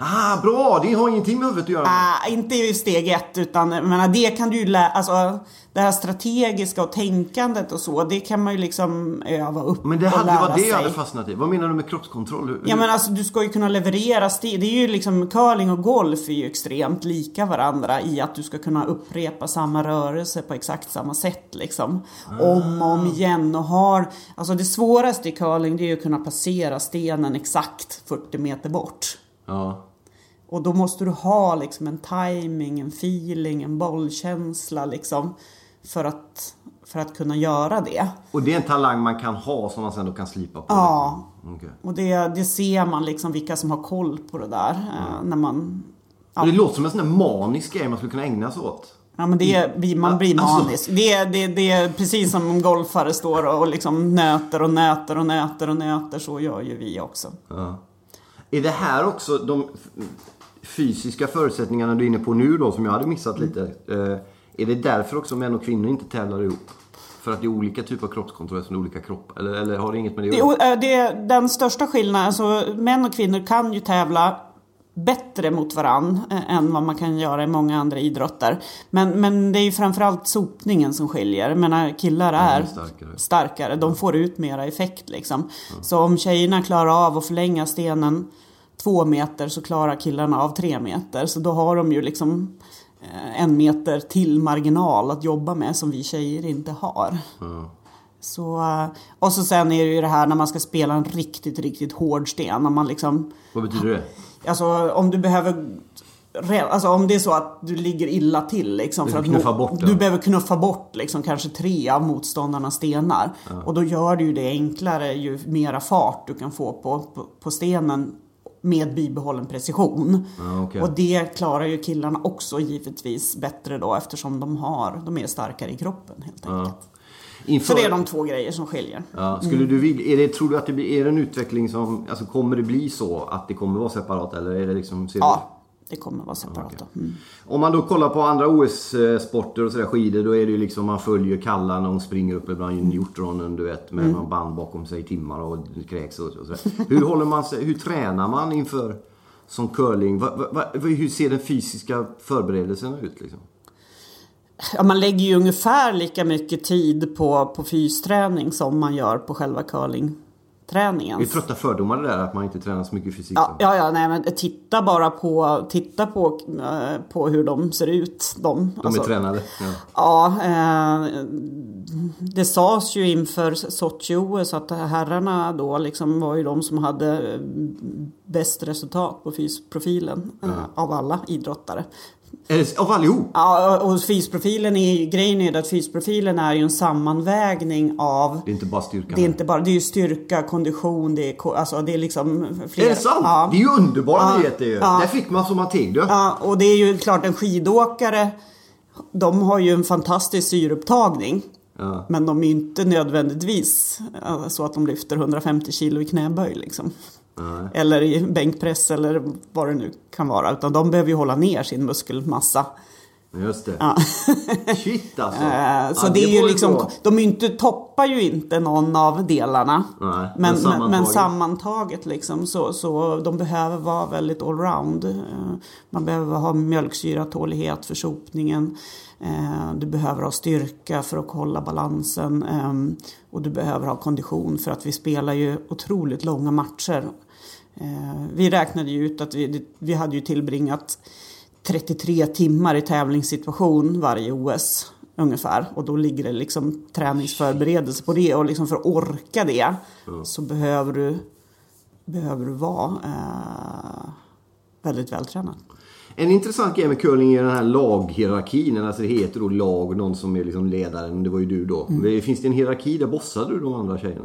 [SPEAKER 3] Ah, bra! Det har ingenting med huvudet att göra.
[SPEAKER 4] Ah, inte i steg ett, utan men det kan du ju lära, alltså det här strategiska och tänkandet och så, det kan man ju liksom öva upp.
[SPEAKER 3] Men det
[SPEAKER 4] och
[SPEAKER 3] hade
[SPEAKER 4] lära
[SPEAKER 3] var det
[SPEAKER 4] sig.
[SPEAKER 3] jag hade fastnat i. Vad menar du med kroppskontroll? Hur?
[SPEAKER 4] Ja, men alltså du ska ju kunna leverera steg. Det är ju liksom, curling och golf är ju extremt lika varandra i att du ska kunna upprepa samma rörelse på exakt samma sätt liksom. Ah. Om och om igen, och har, alltså det svåraste i curling, det är ju att kunna passera stenen exakt fyrtio meter bort.
[SPEAKER 3] Ja.
[SPEAKER 4] Och då måste du ha liksom en timing, en feeling, en bollkänsla liksom för att, för att kunna göra det.
[SPEAKER 3] Och det är en talang man kan ha som man sen då kan slipa på?
[SPEAKER 4] Ja,
[SPEAKER 3] okay.
[SPEAKER 4] Och det, det ser man liksom vilka som har koll på det där. Mm. När man, ja.
[SPEAKER 3] Och det låter som en sån där manisk grej man skulle kunna ägna sig åt.
[SPEAKER 4] Ja, men det är, man blir manisk. Alltså. Det, det, det är precis som en golfare står och liksom nöter och nöter och nöter och nöter. Så gör ju vi också.
[SPEAKER 3] Ja. Är det här också de fysiska förutsättningarna du är inne på nu då, som jag hade missat lite, eh, är det därför också män och kvinnor inte tävlar ihop? För att det är olika typer av kroppskontroll från olika kropp, eller, eller har det inget med det att göra?
[SPEAKER 4] Det, det är den största skillnaden, alltså män och kvinnor kan ju tävla bättre mot varann än vad man kan göra i många andra idrotter. Men, men det är ju framförallt sopningen som skiljer. Jag menar, killar är, är starkare. starkare. De får ut mera effekt liksom. Ja. Så om tjejerna klarar av att förlänga stenen två meter så klarar killarna av tre meter. Så då har de ju liksom en meter till marginal att jobba med som vi tjejer inte har. Ja. Så, och så sen är det ju det här när man ska spela en riktigt, riktigt hård sten. När man liksom,
[SPEAKER 3] vad betyder det?
[SPEAKER 4] Alltså om du behöver, alltså om det är så att du ligger illa till liksom,
[SPEAKER 3] du
[SPEAKER 4] för att
[SPEAKER 3] knuffa bort
[SPEAKER 4] du behöver knuffa bort liksom, kanske tre av motståndarnas stenar. Ja. Och då gör det ju det enklare ju mera fart du kan få på, på, på stenen med bibehållen precision.
[SPEAKER 3] Ja, okay.
[SPEAKER 4] Och det klarar ju killarna också givetvis bättre då, eftersom de har, de är starkare i kroppen helt enkelt. Ja. Inför... Så det är de två grejer som skiljer.
[SPEAKER 3] Ja, skulle du vilja, är det, tror du att det blir, är det en utveckling som, alltså kommer det bli så att det kommer vara separat, eller är det liksom...
[SPEAKER 4] Ja, det kommer vara separat.
[SPEAKER 3] Okay.
[SPEAKER 4] Mm.
[SPEAKER 3] Om man då kollar på andra O S-sporter och sådär, skidor, då är det ju liksom, man följer Kalla när hon springer upp ibland hjortronen, du vet, med mm. någon band bakom sig i timmar och kräks och, och sådär. Hur håller man sig, hur tränar man inför som curling? Va, va, va, hur ser den fysiska förberedelsen ut liksom?
[SPEAKER 4] Ja, man lägger ju ungefär lika mycket tid på, på fysträning som man gör på själva curlingträningen.
[SPEAKER 3] Det är trötta fördomar det där att man inte tränar så mycket fysik.
[SPEAKER 4] Ja, ja, ja nej, men titta bara på, titta på, äh, på hur de ser ut. De,
[SPEAKER 3] de
[SPEAKER 4] alltså,
[SPEAKER 3] är tränade. Ja,
[SPEAKER 4] ja äh, det sades ju inför Sochi-O S att herrarna då liksom var ju de som hade bäst resultat på fysprofilen ja. äh, av alla idrottare.
[SPEAKER 3] Av allihop?
[SPEAKER 4] Ja, och fysprofilen är, grejen är att fysprofilen är ju en sammanvägning av...
[SPEAKER 3] Det är inte bara styrka.
[SPEAKER 4] Det är inte bara, det är ju styrka, kondition, det är, alltså det är liksom flera...
[SPEAKER 3] Är det sant? Ja. Det är ju underbara ja. nyheter ju. Ja. Där fick man som man tänkte.
[SPEAKER 4] Ja, och det är ju klart en skidåkare, de har ju en fantastisk syreupptagning. Ja. Men de är ju inte nödvändigtvis så att de lyfter hundrafemtio kilo i knäböj liksom. Nej. Eller i bänkpress eller vad det nu kan vara. Utan de behöver ju hålla ner sin muskelmassa.
[SPEAKER 3] Just det.
[SPEAKER 4] Ja.
[SPEAKER 3] Shit alltså.
[SPEAKER 4] Så ja, det, det är ju liksom, bra. De är inte, toppar ju inte någon av delarna. Nej, men, men, sammantaget. men sammantaget liksom, så, så de behöver vara väldigt allround. Man behöver ha mjölksyratålighet för sopningen. Du behöver ha styrka för att hålla balansen. Och du behöver ha kondition för att vi spelar ju otroligt långa matcher. Vi räknade ju ut att vi, vi hade ju tillbringat trettiotre timmar i tävlingssituation varje O S ungefär. Och då ligger det liksom träningsförberedelse på det. Och liksom för att orka det mm. så behöver du, behöver du vara eh, väldigt vältränad.
[SPEAKER 3] En intressant grej med curling är den här laghierarkin. Alltså det heter då lag, någon som är liksom ledaren. Det var ju du då. Mm. Finns det en hierarki där bossar du de andra tjejerna?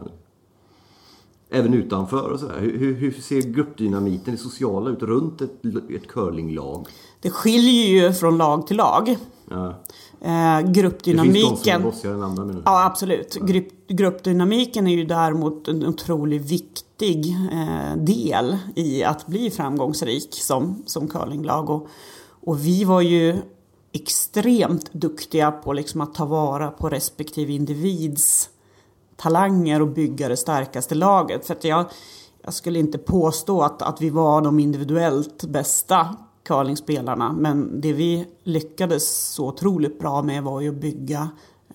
[SPEAKER 3] Även utanför och sådär. Hur, hur ser gruppdynamiken, det sociala ut runt ett, ett curlinglag?
[SPEAKER 4] Det skiljer ju från lag till lag. Ja. Eh, gruppdynamiken... Det finns de som är bossigare än andra menar. Ja, absolut. Ja. Grupp, gruppdynamiken är ju däremot en otroligt viktig eh, del i att bli framgångsrik som, som curlinglag. Och, och vi var ju extremt duktiga på liksom att ta vara på respektive individs talanger och bygga det starkaste laget. För att jag, jag skulle inte påstå att, att vi var de individuellt bästa curlingspelarna, men det vi lyckades så otroligt bra med var ju att bygga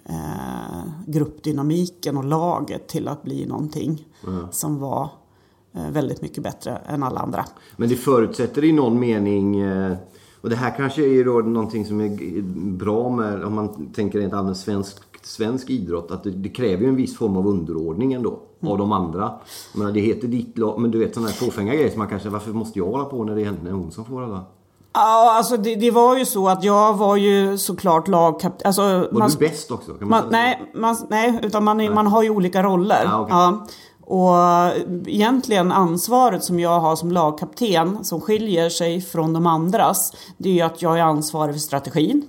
[SPEAKER 4] eh, gruppdynamiken och laget till att bli någonting mm. som var eh, väldigt mycket bättre än alla andra.
[SPEAKER 3] Men det förutsätter i någon mening, eh, och det här kanske är då någonting som är bra med, om man tänker rent allmänt svensk, svensk idrott, att det, det kräver ju en viss form av underordning ändå mm. av de andra. Men det heter ditt lag, men du vet sådana här fåfänga grejer som man kanske, varför måste jag hålla på när det är henne, hon som får alla?
[SPEAKER 4] Ja, alltså det, det var ju så att jag var ju såklart lagkapten. Alltså,
[SPEAKER 3] var
[SPEAKER 4] man,
[SPEAKER 3] du bäst också? Kan man
[SPEAKER 4] man, nej, man, nej, utan man, är, man har ju olika roller.
[SPEAKER 3] Ah, okay.
[SPEAKER 4] Ja. Och egentligen ansvaret som jag har som lagkapten, som skiljer sig från de andras, det är ju att jag är ansvarig för strategin.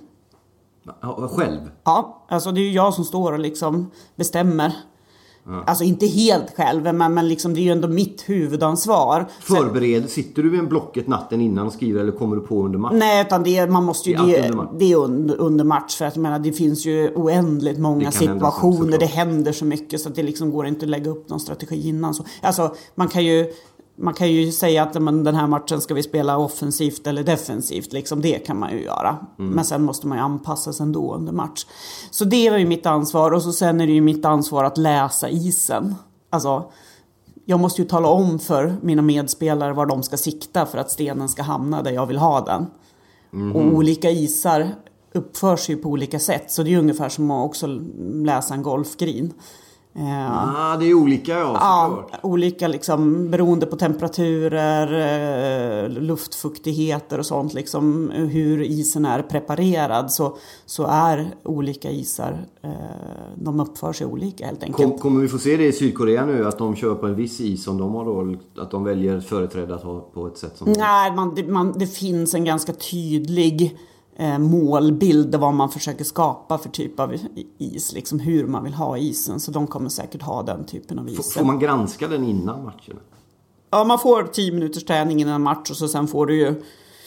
[SPEAKER 3] Ja, själv?
[SPEAKER 4] Ja, alltså det är ju jag som står och liksom bestämmer. Ja. Alltså inte helt själv, men, men liksom det är ju ändå mitt huvudansvar.
[SPEAKER 3] Förbered, sitter du vid en blocket natten innan och skriver, eller kommer du på under match?
[SPEAKER 4] Nej, utan det, man måste ju,
[SPEAKER 3] det är,
[SPEAKER 4] det,
[SPEAKER 3] under,
[SPEAKER 4] det är under, under match. För att jag menar, det finns ju oändligt många situationer, hända, det händer så mycket så att det liksom går inte att lägga upp någon strategi innan. Så, alltså man kan ju Man kan ju säga att men, den här matchen ska vi spela offensivt eller defensivt. Liksom, det kan man ju göra. Mm. Men sen måste man ju anpassa sig ändå under match. Så det var ju mitt ansvar. Och så sen är det ju mitt ansvar att läsa isen. Alltså, jag måste ju tala om för mina medspelare var de ska sikta för att stenen ska hamna där jag vill ha den. Mm. Och olika isar uppförs ju på olika sätt. Så det är ju ungefär som att också läsa en golfgreen.
[SPEAKER 3] Ja, ah, det är olika ja,
[SPEAKER 4] ja olika liksom beroende på temperaturer, eh, luftfuktigheter och sånt liksom, hur isen är preparerad så, så är olika isar eh, de uppför sig olika helt enkelt.
[SPEAKER 3] Kom, kommer vi få se det i Sydkorea nu att de kör på en viss is som de har då, att de väljer företräde att ha på ett sätt som
[SPEAKER 4] nej, man, det, man, det finns en ganska tydlig Eh, målbild av vad man försöker skapa för typ av is, liksom hur man vill ha isen, så de kommer säkert ha den typen av is.
[SPEAKER 3] Får man granska den innan matchen?
[SPEAKER 4] Ja, man får tio minuters träning innan match och så sen får du ju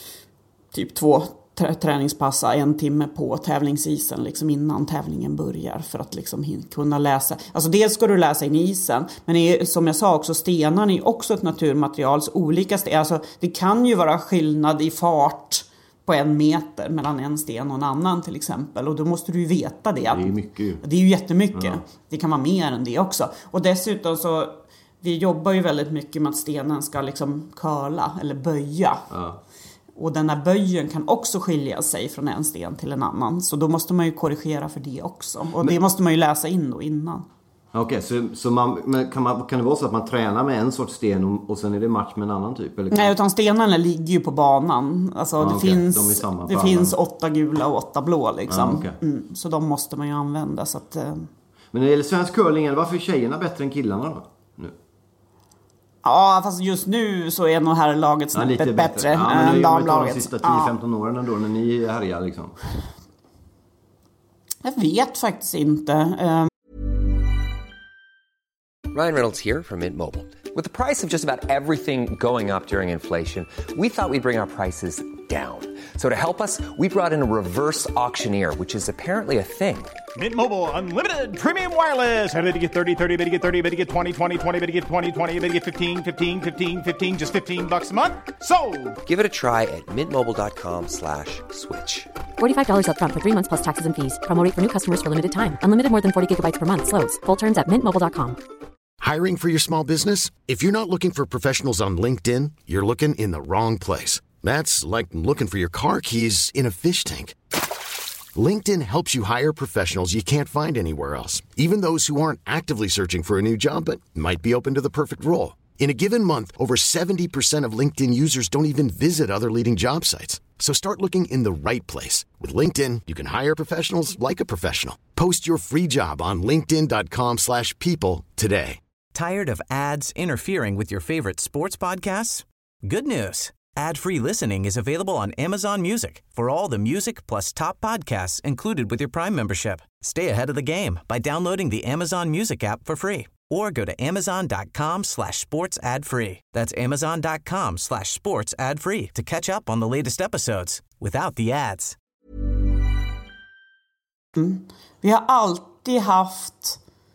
[SPEAKER 4] typ två trä- träningspassa en timme på tävlingsisen liksom innan tävlingen börjar för att liksom kunna läsa. Alltså dels ska du läsa in isen, men det är, som jag sa också, stenarna är också ett naturmaterial, så olika sten, alltså det kan ju vara skillnad i fart på en meter mellan en sten och en annan till exempel. Och då måste du ju veta det.
[SPEAKER 3] Det är mycket.
[SPEAKER 4] Det är ju jättemycket.
[SPEAKER 3] Ja.
[SPEAKER 4] Det kan vara mer än det också. Och dessutom så, vi jobbar ju väldigt mycket med att stenen ska liksom curla eller böja. Ja. Och den här böjen kan också skilja sig från en sten till en annan. Så då måste man ju korrigera för det också. Och Men... det måste man ju läsa in då innan.
[SPEAKER 3] Okej, okay, så, så man, men kan, man, kan det vara så att man tränar med en sorts sten och, och sen är det match med en annan typ? Eller?
[SPEAKER 4] Nej, utan stenarna ligger ju på banan. Alltså,
[SPEAKER 3] ah,
[SPEAKER 4] det
[SPEAKER 3] okay.
[SPEAKER 4] finns,
[SPEAKER 3] de
[SPEAKER 4] det finns åtta gula och åtta blå. Liksom.
[SPEAKER 3] Ah, okay.
[SPEAKER 4] mm, så de måste man ju använda. Så att, eh... Men
[SPEAKER 3] när det gäller svensk curling, varför är tjejerna bättre än killarna då? Nu?
[SPEAKER 4] Ja, fast just nu så är nog här laget snäppet ja, bättre, bättre ja,
[SPEAKER 3] än
[SPEAKER 4] damlaget.
[SPEAKER 3] Ja, men de sista tio femton ja. åren ändå, när ni härjar liksom.
[SPEAKER 4] Jag vet faktiskt inte. Um...
[SPEAKER 5] Ryan Reynolds here from Mint Mobile. With the price of just about everything going up during inflation, we thought we'd bring our prices down. So to help us, we brought in a reverse auctioneer, which is apparently a thing.
[SPEAKER 6] Mint Mobile Unlimited Premium Wireless. How to get thirty, thirty, bit to get thirty, bit to get twenty, twenty, twenty, bit to get twenty, twenty, bit to get fifteen, fifteen, fifteen, fifteen, just fifteen bucks a month? Sold!
[SPEAKER 5] Give it a try at mintmobile.com slash switch.
[SPEAKER 7] forty-five dollars up front for three months plus taxes and fees. Promo rate for new customers for limited time. Unlimited more than forty gigabytes per month. Slows full terms at mint mobile dot com.
[SPEAKER 2] Hiring for your small business? If you're not looking for professionals on LinkedIn, you're looking in the wrong place. That's like looking for your car keys in a fish tank. LinkedIn helps you hire professionals you can't find anywhere else, even those who aren't actively searching for a new job but might be open to the perfect role. In a given month, over seventy percent of LinkedIn users don't even visit other leading job sites. So start looking in the right place. With LinkedIn, you can hire professionals like a professional. Post your free job on linkedin dot com slash people today.
[SPEAKER 8] Tired of ads interfering with your favorite sports podcasts? Good news. Ad-free listening is available on Amazon Music for all the music plus top podcasts included with your Prime membership. Stay ahead of the game by downloading the Amazon Music app for free or go to amazon.com slash sports ad free. That's amazon.com slash sports ad free to catch up on the latest episodes without the ads.
[SPEAKER 4] Mm. Vi har alltid haft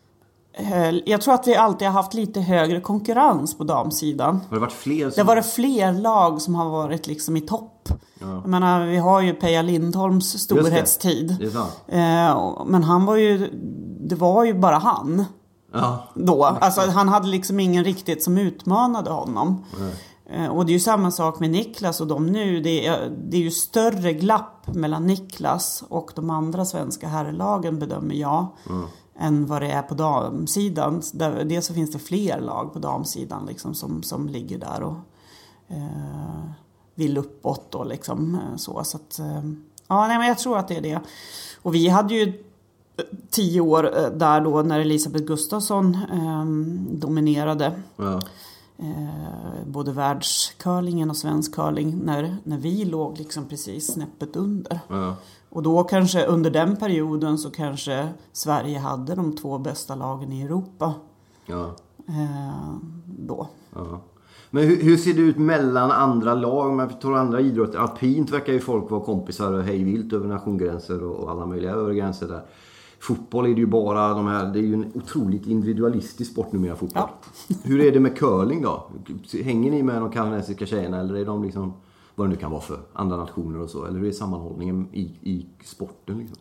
[SPEAKER 4] Jag tror att vi alltid har haft lite högre konkurrens på damsidan.
[SPEAKER 3] Har det varit fler? Som...
[SPEAKER 4] Det var det fler lag som har varit liksom i topp. Ja. Jag menar, vi har ju Peja Lindholms storhetstid.
[SPEAKER 3] Det. Det är sant.
[SPEAKER 4] Eh, men han var ju, det var ju bara han.
[SPEAKER 3] Ja.
[SPEAKER 4] Då. Alltså han hade liksom ingen riktigt som utmanade honom. Eh, och det är ju samma sak med Niklas och de nu. Det är, det är ju större glapp mellan Niklas och de andra svenska herrlagen, bedömer jag. Mm. Än vad det är på damsidan. Där, dels så finns det fler lag på damsidan liksom, som, som ligger där och eh, vill uppåt och liksom så. Så att, eh, ja, nej, men jag tror att det är det. Och vi hade ju tio år där då när Elisabeth Gustafsson eh, dominerade. Ja. Eh, både världscurlingen och svensk curling när, när vi låg liksom precis snäppet under. Ja. Och då kanske under den perioden så kanske Sverige hade de två bästa lagen i Europa. Ja. Eh, då.
[SPEAKER 3] Ja. Men hur, hur ser det ut mellan andra lag? Man tar andra idrotter. Alpint verkar ju folk vara kompisar och hejvilt över nationsgränser och alla möjliga övergränser där. Fotboll är det ju bara de här, det är ju en otroligt individualistisk sport numera, fotboll. Ja. Hur är det med curling då? Hänger ni med de kanadensiska tjejerna eller är de liksom, vad det nu kan vara för andra nationer och så? Eller hur är sammanhållningen i, i sporten liksom?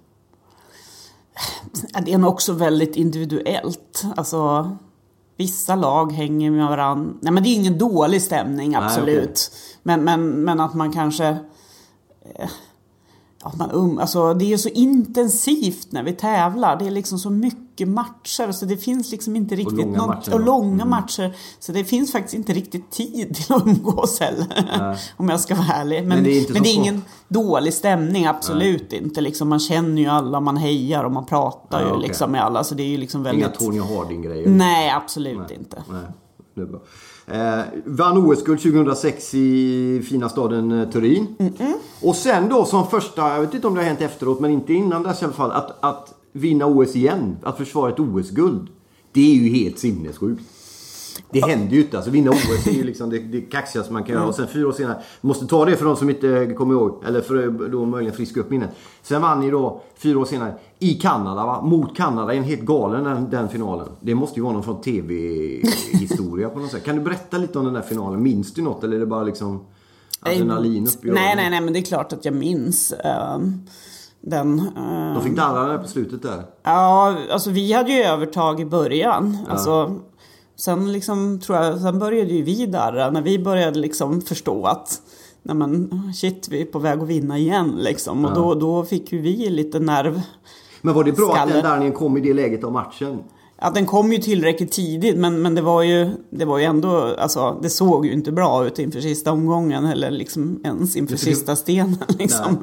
[SPEAKER 4] Det är nog också väldigt individuellt. Alltså, vissa lag hänger med varandra. Nej, men det är ingen dålig stämning, absolut. Nej, okay. men, men, men att man kanske... Eh, Ja, man, um, alltså, det är så intensivt när vi tävlar. Det är liksom så mycket matcher. Så det finns liksom inte riktigt... Och långa, något, matcher, och långa mm. matcher. Så det finns faktiskt inte riktigt tid till att umgås heller. Om jag ska vara ärlig. Men, men det är, inte men det är ingen dålig stämning. Absolut Nej. inte. Liksom, man känner ju alla, man hejar och man pratar ja, ju okay. liksom med alla. Så det är ju liksom väldigt...
[SPEAKER 3] Inga Tony Harding-grejer.
[SPEAKER 4] Nej, absolut Nej. inte.
[SPEAKER 3] Nej, det är bra. Eh, vann O S-guld tjugohundrasex i fina staden Turin. Mm-mm. Och sen då som första, jag vet inte om det har hänt efteråt, men inte innan dess i alla fall, att, att vinna O S igen, att försvara ett O S-guld, det är ju helt sinnessjukt. Det händer ju inte, alltså vinna O S är ju liksom det, det kaxigaste man kan göra. Och sen fyra år senare, måste ta det för de som inte kommer ihåg, eller för då möjligen friska upp minnet. Sen vann ni då fyra år senare i Kanada, va? Mot Kanada, en helt galen den, den finalen. Det måste ju vara någon från tv-historia på något sätt. Kan du berätta lite om den där finalen? Minns du något eller är det bara liksom adrenalin upp i öronen?
[SPEAKER 4] Nej, nej, nej, men det är klart att jag minns um... Den, uh...
[SPEAKER 3] de fick darra där på slutet där.
[SPEAKER 4] Ja, alltså vi hade ju övertag i början. Ja. Alltså sen liksom tror jag, sen började ju vi där när vi började liksom förstå att nej men shit, vi är på väg att vinna igen liksom. Och ja. då, då fick ju vi lite nerv.
[SPEAKER 3] Men var det bra skalle. Att den där kom i det läget av matchen?
[SPEAKER 4] Ja, den kom ju tillräckligt tidigt, men, men det var ju det var ju ändå, alltså det såg ju inte bra ut inför sista omgången eller liksom ens inför sista stenen liksom.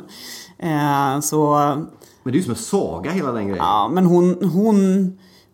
[SPEAKER 4] Eh, så
[SPEAKER 3] men det är ju som en saga hela den grejen.
[SPEAKER 4] Ja, men hon hon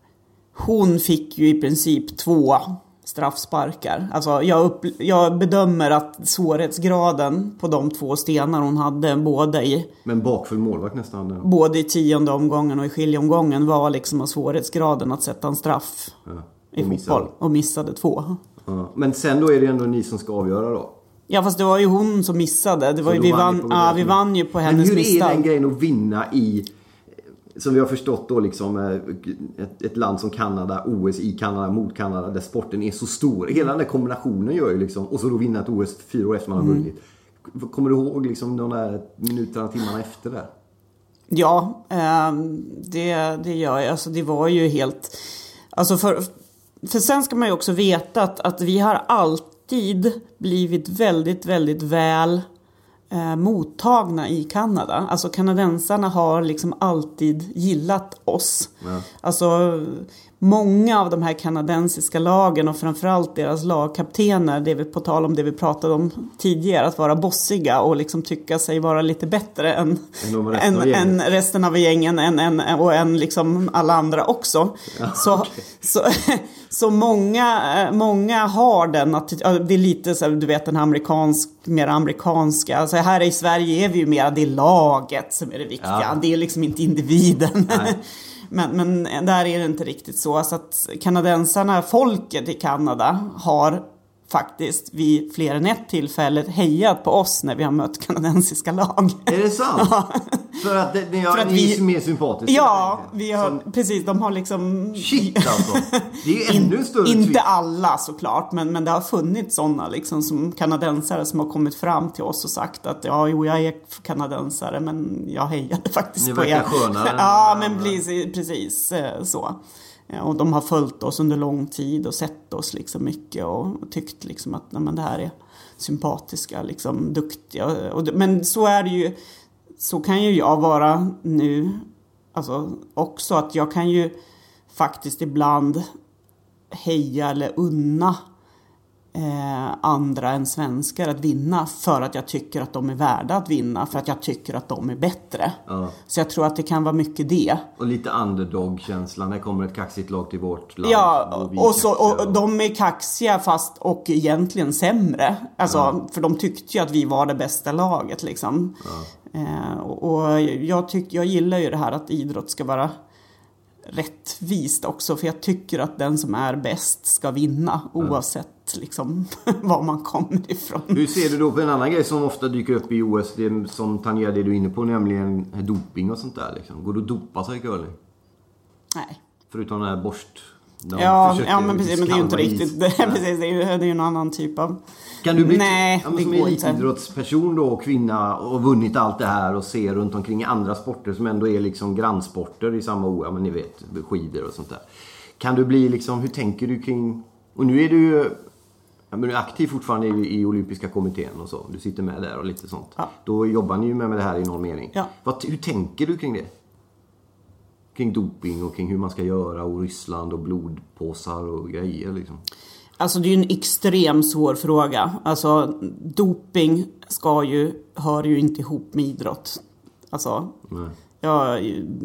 [SPEAKER 4] hon fick ju i princip två straffsparkar. Alltså jag, upp, jag bedömer att svårighetsgraden på de två stenar hon hade både i...
[SPEAKER 3] Men bakfull målvakt nästan. Ja.
[SPEAKER 4] Både i tionde omgången och i skiljeomgången var liksom av svårighetsgraden att sätta en straff ja. i fotboll. Missade. Och missade två.
[SPEAKER 3] Ja. Men sen då är det ändå ni som ska avgöra då?
[SPEAKER 4] Ja, fast det var ju hon som missade. Det var ju, vi, vann, ja, vi vann ju på hennes misstag.
[SPEAKER 3] Men hur är den grejen att vinna i... Som vi har förstått då liksom ett, ett land som Kanada, O S i Kanada mot Kanada där sporten är så stor. Hela den där kombinationen gör ju liksom, och så då vinna ett O S fyra år efter man har vunnit. Mm. Kommer du ihåg liksom de där minuterna, timmarna efter det?
[SPEAKER 4] Ja, det, det gör jag. Alltså det var ju helt... Alltså för, för sen ska man ju också veta att, att vi har alltid blivit väldigt, väldigt väl... Eh, mottagna i Kanada. Alltså kanadensarna har liksom alltid gillat oss. Ja. Alltså många av de här kanadensiska lagen och framförallt deras lagkaptener, det vi på tal om det vi pratade om tidigare, att vara bossiga och liksom tycka sig vara lite bättre än, än, än, än resten av gängen än, än, och än liksom alla andra också. Ja, så, okay. så, så många, många har den att det är lite så du vet den amerikansk, mer amerikanska. Alltså här i Sverige är vi ju mer det är laget som är det viktiga. Ja. Det är liksom inte individen. men, men där är det inte riktigt så. Så att kanadensarna, folket i Kanada har faktiskt vid fler än ett tillfälle hejat på oss när vi har mött kanadensiska lag.
[SPEAKER 3] Är det sant? Ja. För att det, ni,
[SPEAKER 4] För att
[SPEAKER 3] ni
[SPEAKER 4] vi-
[SPEAKER 3] är mer sympatiska.
[SPEAKER 4] Ja, vi har,
[SPEAKER 3] Som,
[SPEAKER 4] precis, de har liksom...
[SPEAKER 3] shit alltså. Det är ju ännu större
[SPEAKER 4] Inte
[SPEAKER 3] tryck.
[SPEAKER 4] alla såklart, men, men det har funnits sådana liksom, som kanadensare som har kommit fram till oss och sagt att ja, jo, jag är kanadensare, men jag hejade faktiskt
[SPEAKER 3] Ni
[SPEAKER 4] på
[SPEAKER 3] verkar
[SPEAKER 4] er.
[SPEAKER 3] skönare än
[SPEAKER 4] Ja,
[SPEAKER 3] de
[SPEAKER 4] men
[SPEAKER 3] andra.
[SPEAKER 4] precis, precis eh, så. Ja, och de har följt oss under lång tid och sett oss liksom mycket och tyckt liksom att nej, men det här är sympatiska, liksom duktiga. Och, men så är det ju, så kan ju jag vara nu, alltså också att jag kan ju faktiskt ibland heja eller unna eh, andra än svenskar att vinna för att jag tycker att de är värda att vinna, för att jag tycker att de är bättre.
[SPEAKER 3] Ja.
[SPEAKER 4] Så jag tror att det kan vara mycket det.
[SPEAKER 3] Och lite underdog-känslan. När kommer ett kaxigt lag till vårt land.
[SPEAKER 4] Ja,
[SPEAKER 3] vi
[SPEAKER 4] och, så,
[SPEAKER 3] kaxiga.
[SPEAKER 4] och de är kaxiga fast och egentligen sämre. Alltså,
[SPEAKER 3] Ja.
[SPEAKER 4] för de tyckte ju att vi var det bästa laget liksom.
[SPEAKER 3] Ja.
[SPEAKER 4] Eh, och och jag, tyck, jag gillar ju det här att idrott ska vara rättvist också. För jag tycker att den som är bäst ska vinna oavsett liksom, var man kommer ifrån.
[SPEAKER 3] Hur ser du då på en annan grej som ofta dyker upp i O S, det som tangerar det du är inne på, nämligen doping och sånt där liksom. Går du att dopa sig i curling?
[SPEAKER 4] Nej.
[SPEAKER 3] Förutom den här borst. de
[SPEAKER 4] Ja,
[SPEAKER 3] försöker
[SPEAKER 4] ja, men precis, men det är ju inte
[SPEAKER 3] skarva is.
[SPEAKER 4] riktigt det, är, precis, det är ju det är ju en annan typ av...
[SPEAKER 3] Kan du bli
[SPEAKER 4] Nej,
[SPEAKER 3] ja, men
[SPEAKER 4] det
[SPEAKER 3] som
[SPEAKER 4] går inte.
[SPEAKER 3] elitidrottsperson då och kvinna och vunnit allt det här och ser runt omkring i andra sporter som ändå är liksom grannsporter i samma O S, ja, men ni vet, skidor och sånt där. Kan du bli liksom, hur tänker du kring, och nu är du ju ja, men du är aktiv fortfarande i, i olympiska kommittén och så, du sitter med där och lite sånt.
[SPEAKER 4] Ja.
[SPEAKER 3] Då jobbar ni ju med, med det här i någon mening.
[SPEAKER 4] Ja.
[SPEAKER 3] Vad, hur tänker du kring det? Kring doping och kring hur man ska göra och Ryssland och blodpåsar och grejer liksom.
[SPEAKER 4] Alltså det är ju en extrem svår fråga. Alltså doping ska ju, hör ju inte ihop med idrott. Alltså
[SPEAKER 3] Nej.
[SPEAKER 4] jag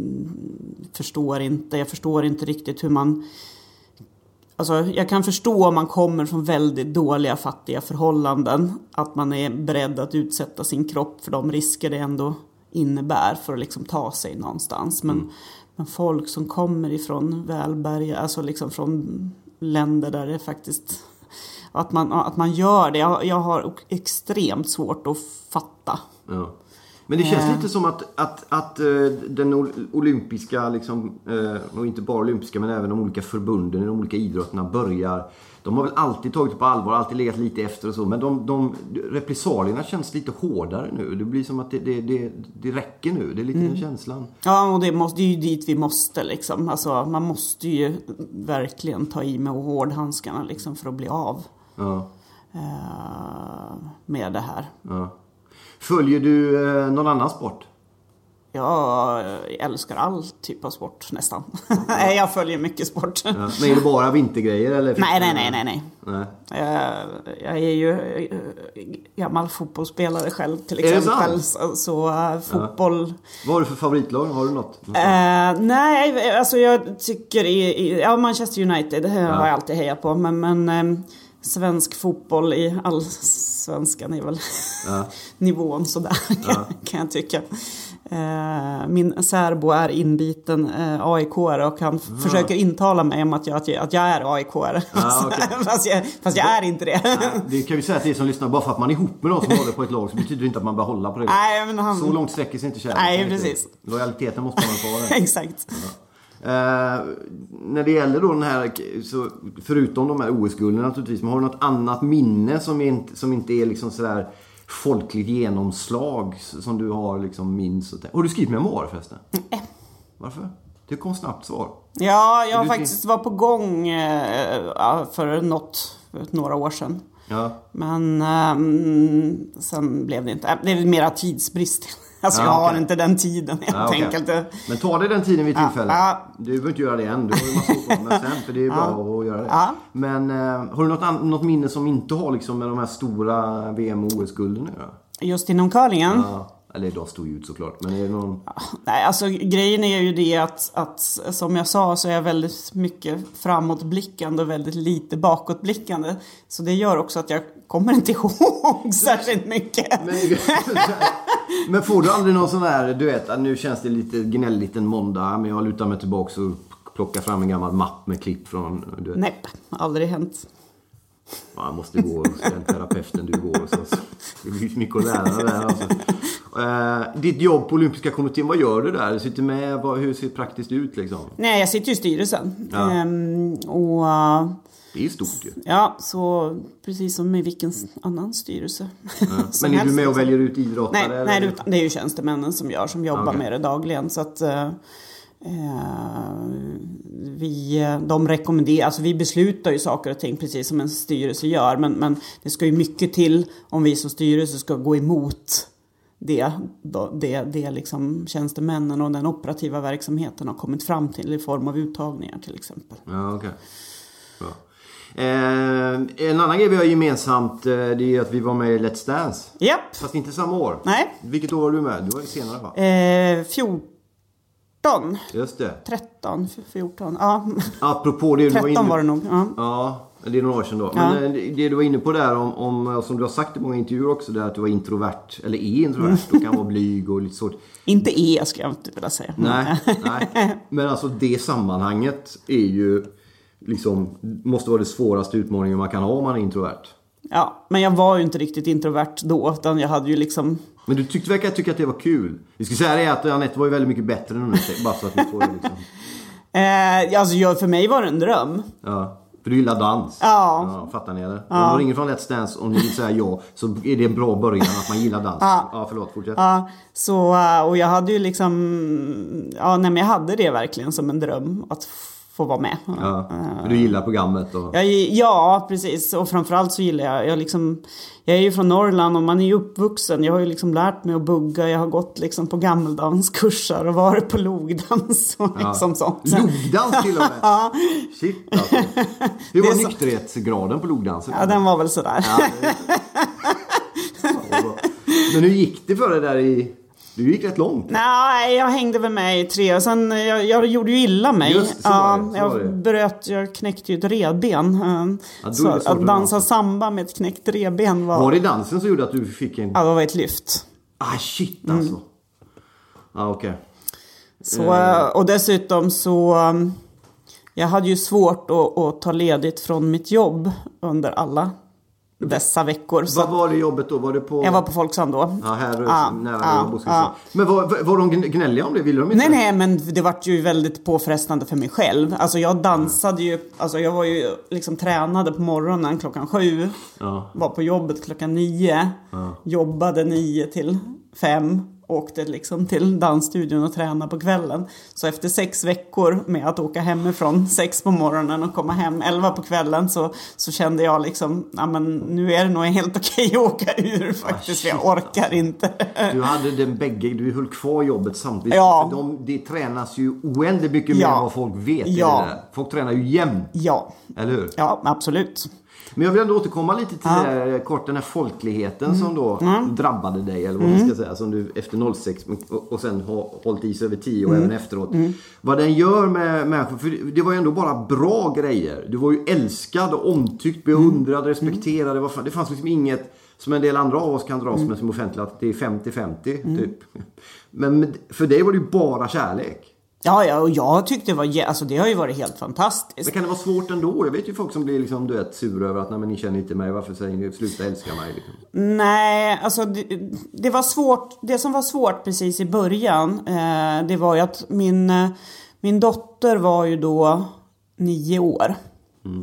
[SPEAKER 4] förstår inte, jag förstår inte riktigt hur man... Alltså jag kan förstå om man kommer från väldigt dåliga, fattiga förhållanden. Att man är beredd att utsätta sin kropp för de risker det ändå innebär för att liksom ta sig någonstans. Men, mm. men folk som kommer ifrån välbärgade, alltså liksom från länder där det faktiskt... Att man, att man gör det, jag, jag har extremt svårt att fatta.
[SPEAKER 3] Ja. Men det känns
[SPEAKER 4] Eh.
[SPEAKER 3] lite som att, att, att uh, den olympiska, liksom, uh, och inte bara olympiska men även de olika förbunden i de olika idrotterna börjar, de har väl alltid tagit det på allvar, alltid legat lite efter och så, men de, de repressalierna känns lite hårdare nu. Det blir som att det, det, det, det räcker nu, det är lite mm. den känslan.
[SPEAKER 4] Ja, och det, måste, det är ju dit vi måste liksom. Alltså, man måste ju verkligen ta i med hårdhandskarna liksom, för att bli av
[SPEAKER 3] ja.
[SPEAKER 4] uh, med det här.
[SPEAKER 3] Ja. Följer du eh, någon annan sport?
[SPEAKER 4] Jag älskar all typ av sport nästan. Nej, jag följer mycket sport.
[SPEAKER 3] Ja. Men är det bara vintergrejer? Eller
[SPEAKER 4] nej, nej, nej, nej, nej.
[SPEAKER 3] nej.
[SPEAKER 4] Jag, jag är ju gammal fotbollsspelare själv till
[SPEAKER 3] Är det
[SPEAKER 4] exempel.
[SPEAKER 3] sant?
[SPEAKER 4] Så, så uh, fotboll...
[SPEAKER 3] Ja. Vad har du för favoritlag? Har du något?
[SPEAKER 4] Uh, nej, alltså jag tycker i, i ja, Manchester United ja. har jag alltid hejat på. Men, men um, svensk fotboll i allsvenskan är väl
[SPEAKER 3] ja.
[SPEAKER 4] nivån sådär ja. kan jag tycka. Uh, min särbo är inbiten uh, A I K-are och han ja. försöker intala mig om att jag, att jag, att jag är A I K-are.
[SPEAKER 3] Ja, okay.
[SPEAKER 4] fast, jag, fast jag är inte det.
[SPEAKER 3] Ja, det kan vi säga till er som lyssnar. Bara för att man är ihop med någon som håller på ett lag så betyder det inte att man bör hålla på det.
[SPEAKER 4] Nej, men han...
[SPEAKER 3] Så långt sträcker sig inte kärleken.
[SPEAKER 4] Nej, precis.
[SPEAKER 3] Lojaliteten måste man få.
[SPEAKER 4] Exakt.
[SPEAKER 3] Ja. Uh, när det gäller då den här, så förutom de här O S-gulden naturligtvis, men har du något annat minne som inte, som inte är liksom sådär folkligt genomslag som du har liksom minns? Har du skrivit memoar förresten?
[SPEAKER 4] Nej.
[SPEAKER 3] Varför? Det kom snabbt svar.
[SPEAKER 4] Ja, jag
[SPEAKER 3] du
[SPEAKER 4] faktiskt var på gång eh, för något, för några år sedan.
[SPEAKER 3] Ja.
[SPEAKER 4] Men eh, sen blev det inte. Det är mera tidsbrist. Alltså
[SPEAKER 3] ja,
[SPEAKER 4] jag har
[SPEAKER 3] okay.
[SPEAKER 4] inte den tiden helt
[SPEAKER 3] ja, okay.
[SPEAKER 4] enkelt.
[SPEAKER 3] Men ta dig den tiden vid tillfälle.
[SPEAKER 4] Ja, ja.
[SPEAKER 3] Du behöver inte göra det än. Du har ju massa år men sen, för det är bra ja. att göra det.
[SPEAKER 4] Ja.
[SPEAKER 3] Men eh, har du något, an- något minne som inte har liksom med de här stora V M och O S-gulden nu då?
[SPEAKER 4] Just inom curlingen?
[SPEAKER 3] Ja. Eller de stod ju ut såklart. Men är det någon...
[SPEAKER 4] Nej, alltså grejen är ju det att, att som jag sa så är jag väldigt mycket framåtblickande och väldigt lite bakåtblickande. Så det gör också att jag kommer inte ihåg särskilt mycket.
[SPEAKER 3] Men, men får du aldrig någon sån där, du vet, att nu känns det lite gnälligt en måndag, men jag lutar mig tillbaka och plockar fram en gammal mapp med klipp från, du vet.
[SPEAKER 4] Nej, aldrig hänt.
[SPEAKER 3] Man måste gå hos den terapeuten du går hos. Alltså. Det blir mycket att lära där. Alltså. Uh, ditt jobb på Olympiska kommittén, vad gör du där? Du sitter med, vad, hur ser det praktiskt ut liksom?
[SPEAKER 4] Nej, jag sitter ju i styrelsen.
[SPEAKER 3] Ja.
[SPEAKER 4] Um, och... Uh,
[SPEAKER 3] det är stort ju.
[SPEAKER 4] Ja, så precis som i vilken annan styrelse.
[SPEAKER 3] Ja. Men är helst, du med och väljer ut idrottare?
[SPEAKER 4] Nej, nej det, det är ju tjänstemännen som gör, som jobbar okay. med det dagligen. Så att uh, uh, vi, de rekommenderar, alltså vi beslutar ju saker och ting precis som en styrelse gör. Men, men det ska ju mycket till om vi som styrelse ska gå emot det, det, det liksom tjänstemännen och den operativa verksamheten har kommit fram till i form av uttagningar till exempel.
[SPEAKER 3] Ja, okej. Okay. Eh, en annan grej vi har gemensamt, det är att vi var med i Let's Dance.
[SPEAKER 4] Japp.
[SPEAKER 3] Fast inte samma år.
[SPEAKER 4] Nej.
[SPEAKER 3] Vilket år var du med? Du var ju senare, va?
[SPEAKER 4] Eh, fjorton.
[SPEAKER 3] Just det.
[SPEAKER 4] tretton, fjorton. Ja.
[SPEAKER 3] Apropå det du
[SPEAKER 4] tretton
[SPEAKER 3] var inne...
[SPEAKER 4] var det nog. Ja.
[SPEAKER 3] Ja, det är några år sedan då.
[SPEAKER 4] Ja.
[SPEAKER 3] Men det du var inne på där om, om, som du har sagt i många intervjuer också, det är att du var introvert, eller är introvert och kan vara blyg och lite så.
[SPEAKER 4] Inte är, ska jag inte vilja säga.
[SPEAKER 3] Nej, nej. Men alltså det sammanhanget är ju liksom, måste vara det svåraste utmaningen man kan ha om man är introvert.
[SPEAKER 4] Ja, men jag var ju inte riktigt introvert då, utan jag hade ju liksom...
[SPEAKER 3] Men du tyckte verkar tycka att det var kul. Vi ska säga det att Anette var ju väldigt mycket bättre än hon, bara så att vi får det liksom.
[SPEAKER 4] Eh, alltså jag, för mig var det en dröm.
[SPEAKER 3] Ja, för du gillar dans.
[SPEAKER 4] Ja.
[SPEAKER 3] Ja, fattar ni eller?
[SPEAKER 4] Ja.
[SPEAKER 3] Om man ringer från Let's Dance, om ni vill säga ja, så är det en bra början att man gillar dans.
[SPEAKER 4] Ja,
[SPEAKER 3] ja förlåt, fortsätt.
[SPEAKER 4] Ja, så, och jag hade ju liksom... Ja, nej, men jag hade det verkligen som en dröm att få vara med.
[SPEAKER 3] Ja, för du gillar programmet och...
[SPEAKER 4] Jag, ja, precis. Och framförallt så gillar jag, jag liksom, jag är ju från Norrland och man är ju uppvuxen. Jag har ju liksom lärt mig att bugga. Jag har gått liksom på gammeldanskurser och varit på logdans och
[SPEAKER 3] ja.
[SPEAKER 4] liksom sånt.
[SPEAKER 3] Logdans till och med?
[SPEAKER 4] Ja.
[SPEAKER 3] Shit alltså. Hur var
[SPEAKER 4] så...
[SPEAKER 3] nykterhetsgraden på logdansen?
[SPEAKER 4] Ja, den var väl sådär.
[SPEAKER 3] Ja, det... Men hur gick det för dig där i... Du gick rätt långt.
[SPEAKER 4] Nej, jag hängde väl med i tre. Och sen, jag, jag gjorde ju illa mig.
[SPEAKER 3] Just, så
[SPEAKER 4] ja,
[SPEAKER 3] var det, så
[SPEAKER 4] jag
[SPEAKER 3] var det.
[SPEAKER 4] bröt, jag knäckte ju ett revben.
[SPEAKER 3] Ja,
[SPEAKER 4] så
[SPEAKER 3] att
[SPEAKER 4] att dansa samba med ett knäckt revben var...
[SPEAKER 3] Var det dansen som gjorde att du fick en...
[SPEAKER 4] Ja, det var ett lyft.
[SPEAKER 3] Ah, shit alltså. Mm. Ja, okej. Okay.
[SPEAKER 4] Så, och dessutom så... Jag hade ju svårt att, att ta ledigt från mitt jobb under alla dessa veckor. Så
[SPEAKER 3] vad var det jobbet då? Var det på...
[SPEAKER 4] Jag var på Folksam då.
[SPEAKER 3] Ja, här
[SPEAKER 4] ja,
[SPEAKER 3] nära
[SPEAKER 4] ja,
[SPEAKER 3] jobb.
[SPEAKER 4] Ja.
[SPEAKER 3] Men var, var de gnälliga om det? Ville de inte?
[SPEAKER 4] Nej, nej, men det var ju väldigt påfrestande för mig själv. Alltså jag dansade ju, alltså jag var ju liksom tränade på morgonen klockan sju.
[SPEAKER 3] Ja.
[SPEAKER 4] Var på jobbet klockan nio.
[SPEAKER 3] Ja.
[SPEAKER 4] Jobbade nio till fem. Åkte liksom till dansstudion och tränade på kvällen. Så efter sex veckor med att åka hemifrån sex på morgonen och komma hem elva på kvällen så, så kände jag liksom, ja men nu är det nog helt okej att åka ur faktiskt, för jag orkar inte.
[SPEAKER 3] Du hade den bägge, du höll kvar jobbet samtidigt.
[SPEAKER 4] Ja.
[SPEAKER 3] För de, det tränas ju oändligt mycket mer
[SPEAKER 4] ja.
[SPEAKER 3] än vad folk vet.
[SPEAKER 4] Ja.
[SPEAKER 3] Det där. Folk tränar ju jämt.
[SPEAKER 4] Ja.
[SPEAKER 3] Eller hur?
[SPEAKER 4] Ja, absolut.
[SPEAKER 3] Men jag vill ändå återkomma lite till
[SPEAKER 4] ja.
[SPEAKER 3] det där, kort den här folkligheten mm. som då
[SPEAKER 4] mm.
[SPEAKER 3] drabbade dig, eller vad man
[SPEAKER 4] mm.
[SPEAKER 3] ska säga, som du efter noll sex och, och sen har hållit i sig över tio och
[SPEAKER 4] mm.
[SPEAKER 3] även efteråt.
[SPEAKER 4] Mm.
[SPEAKER 3] Vad den gör med människor, för det var ju ändå bara bra grejer. Du var ju älskad och omtyckt, beundrad, mm. respekterad. Det, var, det fanns liksom inget som en del andra av oss kan dras
[SPEAKER 4] mm.
[SPEAKER 3] med som offentligt, att det är femtio femtio
[SPEAKER 4] mm.
[SPEAKER 3] typ. Men för dig var det ju bara kärlek.
[SPEAKER 4] Ja, ja, och jag tyckte det var, alltså det har ju varit helt fantastiskt.
[SPEAKER 3] Men kan det vara svårt ändå? Jag vet ju folk som blir liksom, du vet, sur över att nej, men ni känner inte mig, varför säger ni sluta älska mig liksom.
[SPEAKER 4] Nej, alltså det, det var svårt, det som var svårt precis i början, eh, det var ju att min, min dotter var ju då nio år. Mm.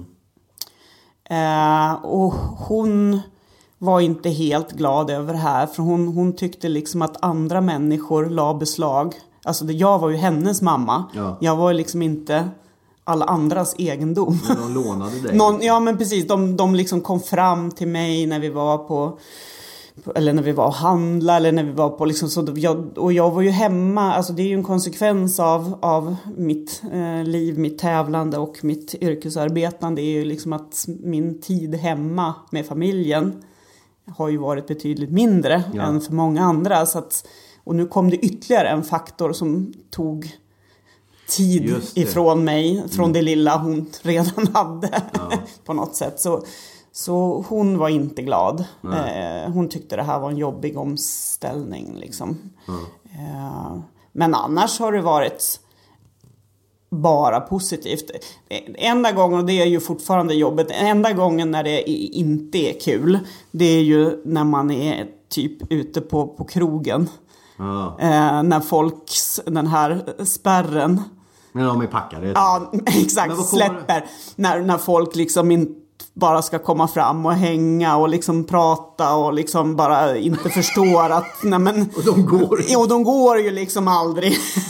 [SPEAKER 4] Eh, och hon var inte helt glad över det här, för hon, hon tyckte liksom att andra människor la beslag. Alltså det, jag var ju hennes mamma. Ja. Jag var ju liksom inte alla andras egendom.
[SPEAKER 3] Men de lånade dig.
[SPEAKER 4] Någon, ja men precis, de, de liksom kom fram till mig när vi var på, på eller när vi var och handla, eller när vi var på liksom, så jag, och jag var ju hemma, alltså det är ju en konsekvens av, av mitt eh, liv, mitt tävlande och mitt yrkesarbetande, är ju liksom att min tid hemma med familjen har ju varit betydligt mindre ja. än för många andra, så att, och nu kom det ytterligare en faktor som tog tid ifrån mig, från mm. det lilla hon redan hade ja. på något sätt. Så, så hon var inte glad. Eh, hon tyckte det här var en jobbig omställning liksom. Mm. Eh, men annars har det varit bara positivt. Enda gången, och det är ju fortfarande jobbet, enda gången när det inte är kul, det är ju när man är typ ute på, på krogen. Ah. Eh, när folks, den här spärren.
[SPEAKER 3] När de är packade.
[SPEAKER 4] Ja, exakt, släpper. När, när folk liksom inte bara ska komma fram och hänga och liksom prata och liksom bara inte förstår att nej men,
[SPEAKER 3] och de går
[SPEAKER 4] ju. Och de går ju liksom aldrig.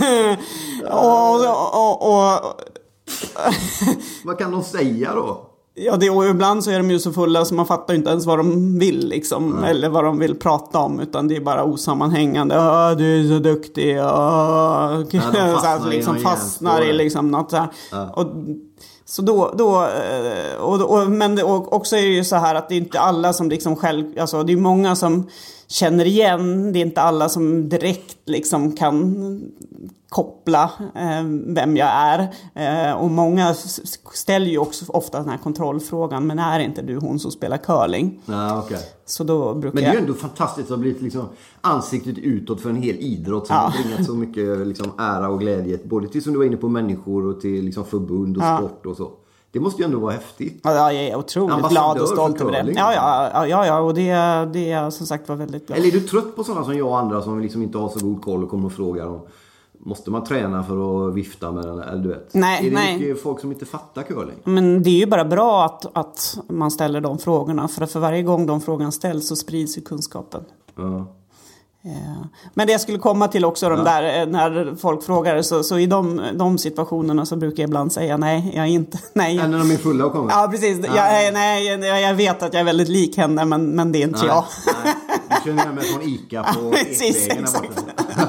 [SPEAKER 4] och, och, och, och
[SPEAKER 3] vad kan de säga då?
[SPEAKER 4] Ja, det, och ibland så är de ju så fulla så man fattar ju inte ens vad de vill liksom, nej. Eller vad de vill prata om, utan det är bara osammanhängande. Åh, du är så duktig. Åh. Ja, de fastnar, så här, liksom, fastnar i liksom något så här. Ja. Och så då, då och, och, men det, och också är det ju så här att det är inte alla som liksom själv, alltså det är många som känner igen, det är inte alla som direkt liksom kan koppla eh, vem jag är, eh, och många ställer ju också ofta den här kontrollfrågan, men är inte du hon som spelar curling?
[SPEAKER 3] Ja, okay.
[SPEAKER 4] Så då brukar
[SPEAKER 3] men det är ju ändå fantastiskt att ha blivit liksom ansiktet utåt för en hel idrott som ja. har bringat så mycket liksom ära och glädje, både till som du var inne på människor och till liksom förbund och ja. sport och så. Det måste ju ändå vara häftigt.
[SPEAKER 4] Ja, jag är otroligt glad och stolt över det. Ja, ja, ja, ja, och det, det är som sagt var väldigt glad.
[SPEAKER 3] Eller är du trött på sådana som jag och andra som liksom inte har så god koll och kommer och frågar om måste man träna för att vifta med den? Eller du vet.
[SPEAKER 4] Nej,
[SPEAKER 3] är det
[SPEAKER 4] nej.
[SPEAKER 3] mycket folk som inte fattar curling?
[SPEAKER 4] Men det är ju bara bra att, att man ställer de frågorna. För att för varje gång de frågorna ställs så sprids ju kunskapen. Ja. Men det jag skulle komma till också, de ja. där, när folk frågar, så, så i de, de situationerna så brukar jag ibland säga nej, jag är inte, nej.
[SPEAKER 3] När de är fulla och kommer?
[SPEAKER 4] Ja, precis. Ja. Jag, nej, jag, jag vet att jag är väldigt lik henne, men, men det är inte nej. jag.
[SPEAKER 3] Nej. Du känner mig från Ica på ja,
[SPEAKER 4] precis, exakt.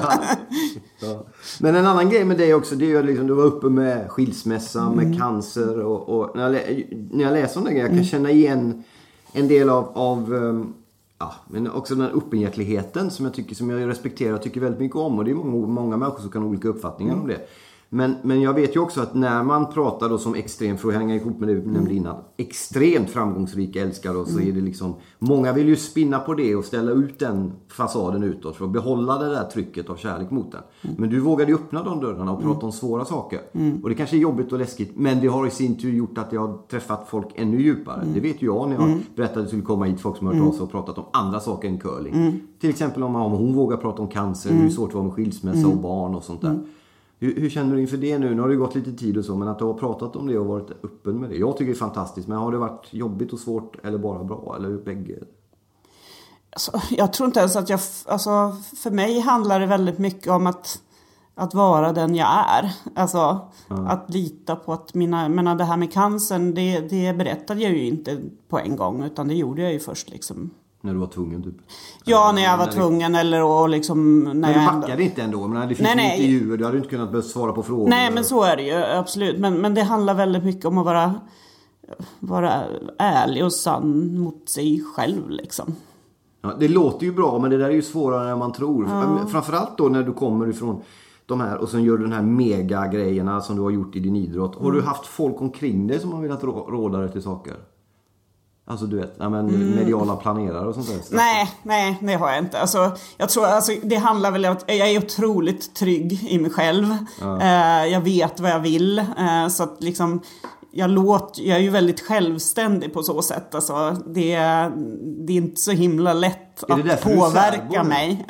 [SPEAKER 3] Ja. Men en annan grej med dig också, det är ju liksom, du var uppe med skilsmässa, mm. med cancer och, och när, jag, när jag läser om det, jag kan mm. känna igen en del av, av um, ja, men också den här öppenhjärtligheten som jag tycker, som jag respekterar och tycker väldigt mycket om, och det är många, många människor som kan ha olika uppfattningar mm. om det. Men, men jag vet ju också att när man pratar då som extremt, för att hänga ihop med det du nämnde innan, extremt framgångsrika älskare, och så är det liksom, många vill ju spinna på det och ställa ut den fasaden utåt för att behålla det där trycket av kärlek mot den. Mm. Men du vågade ju öppna de dörrarna och prata mm. om svåra saker. Mm. Och det kanske är jobbigt och läskigt, men det har i sin tur gjort att jag har träffat folk ännu djupare. Mm. Det vet ju jag när jag mm. berättade att det skulle komma hit folk som har hört mm. oss och pratat om andra saker än curling. Mm. Till exempel om, om hon vågar prata om cancer, mm. hur svårt det var med skilsmässa mm. och barn och sånt där. Mm. Hur, hur känner du inför det nu? Nu har det gått lite tid och så, men att du har pratat om det och varit öppen med det. Jag tycker det är fantastiskt, men har det varit jobbigt och svårt eller bara bra? Eller hur bägge?
[SPEAKER 4] Alltså, jag tror inte ens att jag... Alltså, för mig handlar det väldigt mycket om att, att vara den jag är. Alltså, mm. att lita på att mina... Menar, det här med cancern, det, det berättade jag ju inte på en gång, utan det gjorde jag ju först liksom...
[SPEAKER 3] När du var tvungen typ?
[SPEAKER 4] Ja, när jag var när tvungen det... eller och liksom... När
[SPEAKER 3] men du
[SPEAKER 4] jag
[SPEAKER 3] backade ändå... inte ändå? Men det finns nej, intervjuer, du hade inte kunnat svara på frågor.
[SPEAKER 4] Nej, men så är det ju, absolut. Men, men det handlar väldigt mycket om att vara, vara ärlig och sann mot sig själv liksom.
[SPEAKER 3] Ja, det låter ju bra, men det där är ju svårare än man tror. Ja. Framförallt då när du kommer ifrån de här och sen gör du den här mega grejerna som du har gjort i din idrott. Har mm. du haft folk omkring dig som har velat råda dig till saker? Alltså du vet, ja, men mm. mediala planerare och sånt där.
[SPEAKER 4] Nej, nej, det har jag inte. Alltså, jag tror, alltså, det handlar väl om att jag är otroligt trygg i mig själv. Ja. Eh, jag vet vad jag vill. Eh, så att liksom, jag, låter, jag är ju väldigt självständig på så sätt. Alltså, det, det är inte så himla lätt
[SPEAKER 3] är
[SPEAKER 4] att påverka mig.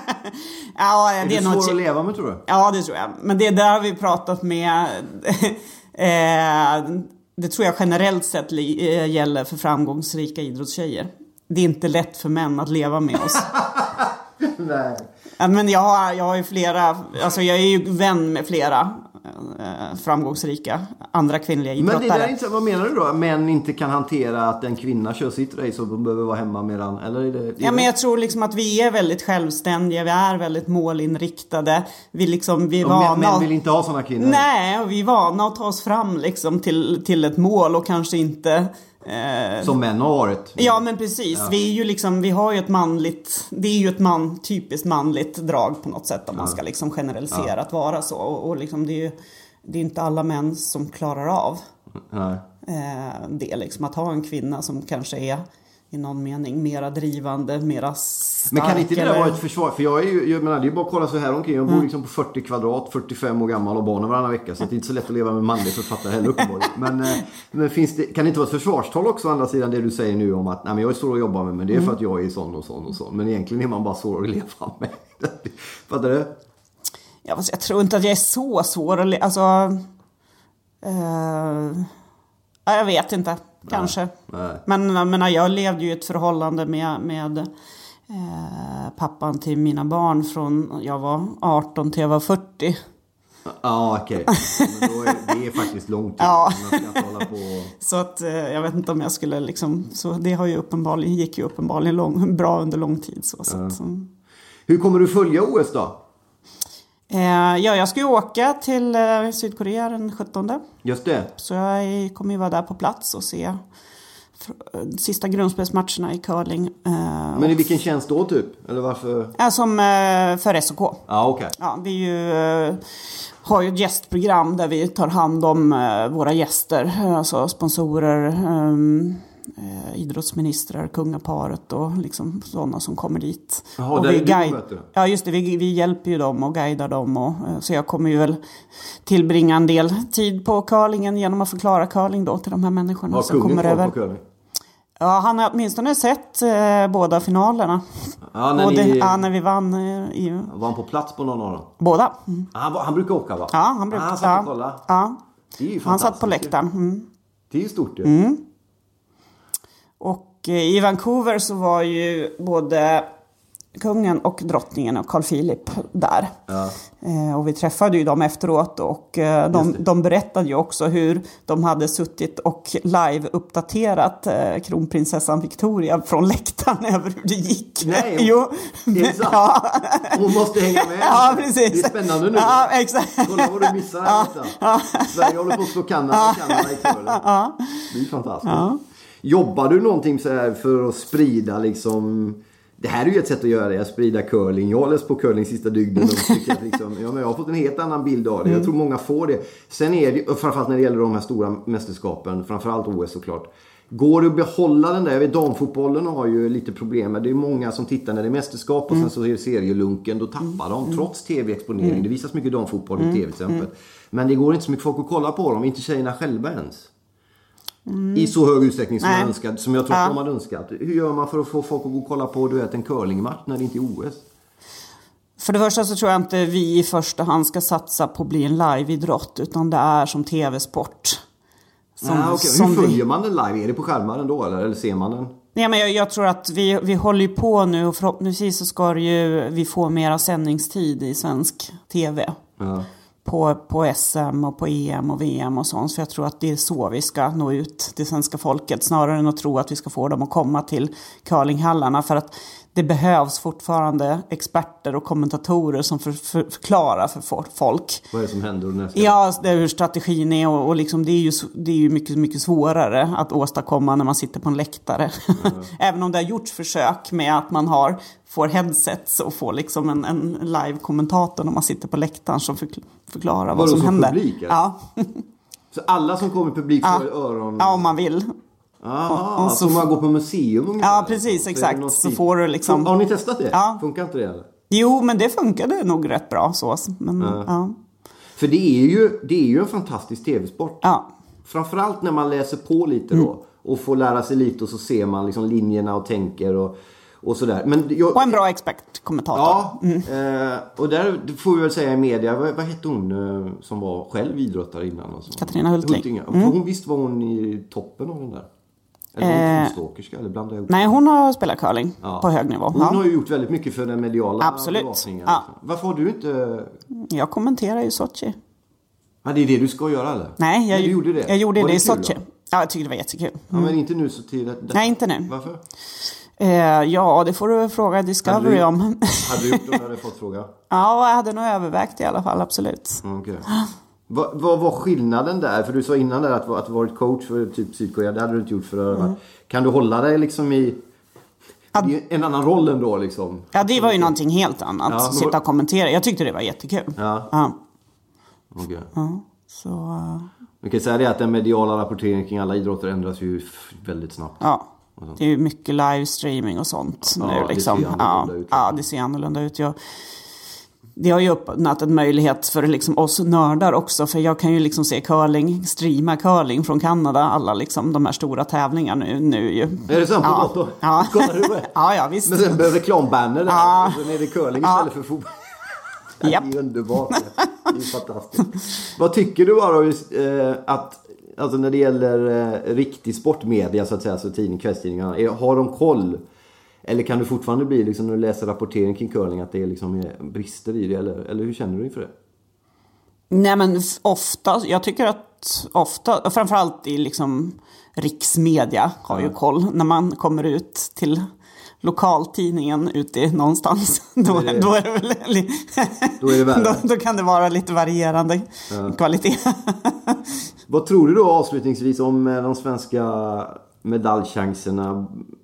[SPEAKER 4] Ja,
[SPEAKER 3] är
[SPEAKER 4] det
[SPEAKER 3] det
[SPEAKER 4] är
[SPEAKER 3] svårt
[SPEAKER 4] något...
[SPEAKER 3] att leva med, tror du?
[SPEAKER 4] Ja, det tror jag. Men det är där vi pratat med... eh, Det tror jag generellt sett gäller för framgångsrika idrottstjejer. Det är inte lätt för män att leva med oss.
[SPEAKER 3] Nej.
[SPEAKER 4] Men jag har, jag har ju flera, alltså jag är ju vän med flera eh, framgångsrika andra kvinnliga idrottare.
[SPEAKER 3] Men det där är inte, vad menar du då? Män inte kan hantera att en kvinna kör sitt race och behöver vara hemma medan, eller är det, är det...
[SPEAKER 4] Ja, men jag tror liksom att vi är väldigt självständiga, vi är väldigt målinriktade. Vi liksom, vi är vana...
[SPEAKER 3] Män, män vill inte ha såna kvinnor.
[SPEAKER 4] Nej, och vi är vana att ta oss fram liksom till, till ett mål och kanske inte...
[SPEAKER 3] Eh... Som män har varit.
[SPEAKER 4] Ja, men precis. Ja. Vi är ju liksom, vi har ju ett manligt, det är ju ett man, typiskt manligt drag på något sätt om ja. man ska liksom generalisera ja. att vara så. Och, och liksom det är ju, det är inte alla män som klarar av
[SPEAKER 3] Nej.
[SPEAKER 4] Eh, det liksom att ha en kvinna som kanske är i någon mening mera drivande, mera stark.
[SPEAKER 3] Men kan inte det
[SPEAKER 4] eller...
[SPEAKER 3] där vara ett försvar? För jag är ju, jag menar, det är bara att kolla så här omkring. Jag bor mm. liksom på fyrtio kvadrat, fyrtiofem år gammal och barnen varannan vecka. Så det är inte så lätt att leva med manlig författare heller uppenbarligen. Men, men finns det, kan det inte vara ett försvarstal också å andra sidan det du säger nu om att nej, men jag är stor och jobbar med, men det är för att jag är sån och sån och sån. Men egentligen är man bara svår att leva med. Fattar du?
[SPEAKER 4] Ja, fast jag tror inte att jag är så svår att leva. Alltså... Uh... Ja, jag vet inte. Kanske. Nej, nej. Men jag, menar, jag levde ju i ett förhållande med, med eh, pappan till mina barn från jag var arton till jag var fyrtio.
[SPEAKER 3] Ja, okej. Okay. Men då är, det är faktiskt långt.
[SPEAKER 4] Ja.
[SPEAKER 3] Man ska hålla på.
[SPEAKER 4] Så att eh, jag vet inte om jag skulle liksom... Så det har ju uppenbarligen, gick ju uppenbarligen lång, bra under lång tid. Så, så,
[SPEAKER 3] ja.
[SPEAKER 4] så.
[SPEAKER 3] Hur kommer du följa O S då?
[SPEAKER 4] Eh, ja, jag ska ju åka till eh, Sydkorea den sjuttonde.
[SPEAKER 3] Just det.
[SPEAKER 4] Så jag kommer ju vara där på plats och se fr- sista grundspelsmatcherna i curling. Eh,
[SPEAKER 3] Men i vilken tjänst då typ? Eller varför?
[SPEAKER 4] Ja, som eh, för S O K.
[SPEAKER 3] Ja, okej. Okay.
[SPEAKER 4] Ja, vi ju, eh, har ju ett gästprogram där vi tar hand om eh, våra gäster. Alltså sponsorer, eh, Eh, idrottsministrar, kungaparet och liksom sådana som kommer dit.
[SPEAKER 3] Jaha,
[SPEAKER 4] och
[SPEAKER 3] där
[SPEAKER 4] vi
[SPEAKER 3] är
[SPEAKER 4] guide-
[SPEAKER 3] du, vet du.
[SPEAKER 4] Ja, just det, vi, vi hjälper ju dem och guidar dem och, eh, så jag kommer ju väl tillbringa en del tid på curlingen genom att förklara curling då till de här människorna
[SPEAKER 3] Har
[SPEAKER 4] som
[SPEAKER 3] kungen
[SPEAKER 4] kommer
[SPEAKER 3] koll
[SPEAKER 4] över.
[SPEAKER 3] på curling?
[SPEAKER 4] Ja, han har åtminstone sett eh, båda finalerna.
[SPEAKER 3] Ja, när,
[SPEAKER 4] och det,
[SPEAKER 3] ni...
[SPEAKER 4] ja, när vi vann eh, i...
[SPEAKER 3] Var han på plats på någon av dem?
[SPEAKER 4] Båda. Mm.
[SPEAKER 3] Han, han brukar åka, va?
[SPEAKER 4] Ja, han brukar.
[SPEAKER 3] Ah, han satt
[SPEAKER 4] ja,
[SPEAKER 3] och kolla.
[SPEAKER 4] Ja.
[SPEAKER 3] Det är ju
[SPEAKER 4] Han satt på
[SPEAKER 3] fantastiskt.
[SPEAKER 4] läktaren. Mm.
[SPEAKER 3] Det är ju stort ju.
[SPEAKER 4] Mm. Och eh, i Vancouver så var ju både kungen och drottningen och Carl Philip där.
[SPEAKER 3] Ja.
[SPEAKER 4] Eh, och vi träffade ju dem efteråt och eh, de, de berättade ju också hur de hade suttit och live-uppdaterat eh, kronprinsessan Victoria från läktaren över hur det gick.
[SPEAKER 3] Nej,
[SPEAKER 4] jo.
[SPEAKER 3] Det är sant.
[SPEAKER 4] Ja.
[SPEAKER 3] Hon måste hänga med.
[SPEAKER 4] Ja, precis.
[SPEAKER 3] Det är spännande nu.
[SPEAKER 4] Ja, exakt.
[SPEAKER 3] Kolla vad du missar här. Ja. Ja. Sverige håller på att slå Kanada, Kanada i curling.
[SPEAKER 4] Ja.
[SPEAKER 3] Det är fantastiskt.
[SPEAKER 4] Ja.
[SPEAKER 3] Jobbar du någonting så här för att sprida liksom... Det här är ju ett sätt att göra det, att sprida curling. Jag har läst på curling sista dygden och tycker att liksom, ja, men jag har fått en helt annan bild av det. Jag tror många får det. Sen är det, framförallt när det gäller de här stora mästerskapen, framförallt O S såklart. Går det att behålla den där? Jag vet, damfotbollen har ju lite problem med. Det är många som tittar när det är mästerskap och sen så är det serielunken. Då tappar de, trots tv-exponering. Det visas mycket damfotboll i tv till exempel. Men det går inte så mycket folk att kolla på dem, inte tjejerna själva ens. Mm. I så hög utsträckning som, jag önskat, som jag tror ja. att de hade önskat. Hur gör man för att få folk att gå och kolla på, du vet, en curlingmatch när det inte är O S?
[SPEAKER 4] För det första så tror jag inte vi i första hand ska satsa på att bli en live-idrott, utan det är som tv-sport. Som,
[SPEAKER 3] ja, okay.
[SPEAKER 4] som
[SPEAKER 3] Hur följer
[SPEAKER 4] vi...
[SPEAKER 3] man den live? Är det på skärmen då eller, eller ser man den?
[SPEAKER 4] Nej, men jag, jag tror att vi, vi håller ju på nu och förhoppningsvis så ska det ju, vi få mera sändningstid i svensk tv. Ja. På, på S M och på E M och V M och sånt. Så jag tror att det är så vi ska nå ut till svenska folket. Snarare än att tro att vi ska få dem att komma till curlinghallarna. För att det behövs fortfarande experter och kommentatorer som för, för, förklarar för folk.
[SPEAKER 3] Vad är det som händer nästa?
[SPEAKER 4] Ja, det är hur strategin är. Och, och liksom, det är ju, det är ju mycket, mycket svårare att åstadkomma när man sitter på en läktare. Mm. Även om det har gjorts försök med att man har, får headsets och får liksom en, en live-kommentator när man sitter på läktaren som förkl- förklarar vad som, som händer.
[SPEAKER 3] Publik,
[SPEAKER 4] ja.
[SPEAKER 3] Så alla som kommer i publik får
[SPEAKER 4] ja.
[SPEAKER 3] öron?
[SPEAKER 4] Ja, om man vill.
[SPEAKER 3] Aha, och, och så, så man går på museum ungefär.
[SPEAKER 4] Ja, precis, så exakt. Så får du liksom...
[SPEAKER 3] Har ni testat det?
[SPEAKER 4] Ja.
[SPEAKER 3] Funkar inte det eller?
[SPEAKER 4] Jo, men det funkade nog rätt bra så. Men, ja. Ja.
[SPEAKER 3] För det är ju, det är ju en fantastisk tv-sport.
[SPEAKER 4] Ja.
[SPEAKER 3] Framförallt när man läser på lite då. Mm. Och får lära sig lite och så ser man liksom linjerna och tänker och, och sådär. Men jag,
[SPEAKER 4] och en bra expertkommentator.
[SPEAKER 3] Ja, mm. eh, och där får vi väl säga i media, vad, vad hette hon eh, som var själv idrottare innan? Och så?
[SPEAKER 4] Katarina Hultling.
[SPEAKER 3] Hultling. Mm. Hon visst var hon i toppen av den där? Eller hon fotståkerska, eller blandade jag.
[SPEAKER 4] Nej, hon har spelat curling ja. på hög nivå.
[SPEAKER 3] Hon
[SPEAKER 4] ja.
[SPEAKER 3] har ju gjort väldigt mycket för den mediala
[SPEAKER 4] Absolut.
[SPEAKER 3] bevakningen.
[SPEAKER 4] Ja.
[SPEAKER 3] Varför har du inte...
[SPEAKER 4] Jag kommenterar ju Sochi.
[SPEAKER 3] Ja, det är det du ska göra eller?
[SPEAKER 4] Nej, jag,
[SPEAKER 3] Nej, du gjorde det.
[SPEAKER 4] jag gjorde
[SPEAKER 3] var
[SPEAKER 4] det,
[SPEAKER 3] det
[SPEAKER 4] i Sochi.
[SPEAKER 3] Då?
[SPEAKER 4] Ja, jag tyckte det var jättekul. Mm.
[SPEAKER 3] Ja, men inte nu så till det.
[SPEAKER 4] Nej, inte nu.
[SPEAKER 3] Varför?
[SPEAKER 4] Eh, ja, det får du fråga Discovery
[SPEAKER 3] hade du,
[SPEAKER 4] om.
[SPEAKER 3] Hade du gjort det om du hade fått fråga?
[SPEAKER 4] Ja, jag hade nog övervägt i alla fall, absolut.
[SPEAKER 3] Okej. Okay. Vad, vad var skillnaden där? För du sa innan där att, att varit coach för typ Sydkorea. Det hade du inte gjort för att mm. Kan du hålla dig liksom i
[SPEAKER 4] att,
[SPEAKER 3] en annan roll ändå liksom?
[SPEAKER 4] Ja, det var ju någonting helt annat. Ja, sitta och kommentera. Jag tyckte det var jättekul.
[SPEAKER 3] Ja.
[SPEAKER 4] Ja.
[SPEAKER 3] Okej. Okay.
[SPEAKER 4] Ja, så...
[SPEAKER 3] Vi kan säga det att den mediala rapporteringen kring alla idrotter ändras ju väldigt snabbt.
[SPEAKER 4] Ja. Det är ju mycket livestreaming och sånt
[SPEAKER 3] ja,
[SPEAKER 4] nu. Liksom.
[SPEAKER 3] Det ser annorlunda
[SPEAKER 4] ja,
[SPEAKER 3] ut.
[SPEAKER 4] ja, det ser annorlunda ut. Jag, det har ju öppnat en möjlighet för liksom oss nördar också. För jag kan ju liksom se curling, streama curling från Kanada. Alla liksom, de här stora tävlingarna nu, nu ju.
[SPEAKER 3] Är det sant på
[SPEAKER 4] ja.
[SPEAKER 3] dator?
[SPEAKER 4] Ja.
[SPEAKER 3] Kollar du det?
[SPEAKER 4] Ja, ja, visst.
[SPEAKER 3] Men sen behöver reklambanner där.
[SPEAKER 4] Ja.
[SPEAKER 3] Och så är det curling
[SPEAKER 4] Ja.
[SPEAKER 3] istället för fotboll. Det
[SPEAKER 4] Japp.
[SPEAKER 3] är underbart. Det är fantastiskt. Vad tycker du bara eh, att alltså när det gäller eh, riktig sportmedia så att säga, så tidning, kvällstidningarna, är, har de koll? Eller kan du fortfarande bli liksom, när du läser rapportering kring curling att det är liksom brister i det? Eller, eller hur känner du inför det?
[SPEAKER 4] Nej, men ofta, jag tycker att ofta, framförallt i liksom riksmedia har ju koll. När man kommer ut till lokaltidningen ute någonstans, då, då, är, det, då är det väl
[SPEAKER 3] då, är det värre.
[SPEAKER 4] då, då kan det vara lite varierande ja. kvalitet.
[SPEAKER 3] Vad tror du då avslutningsvis om de svenska medaljchanserna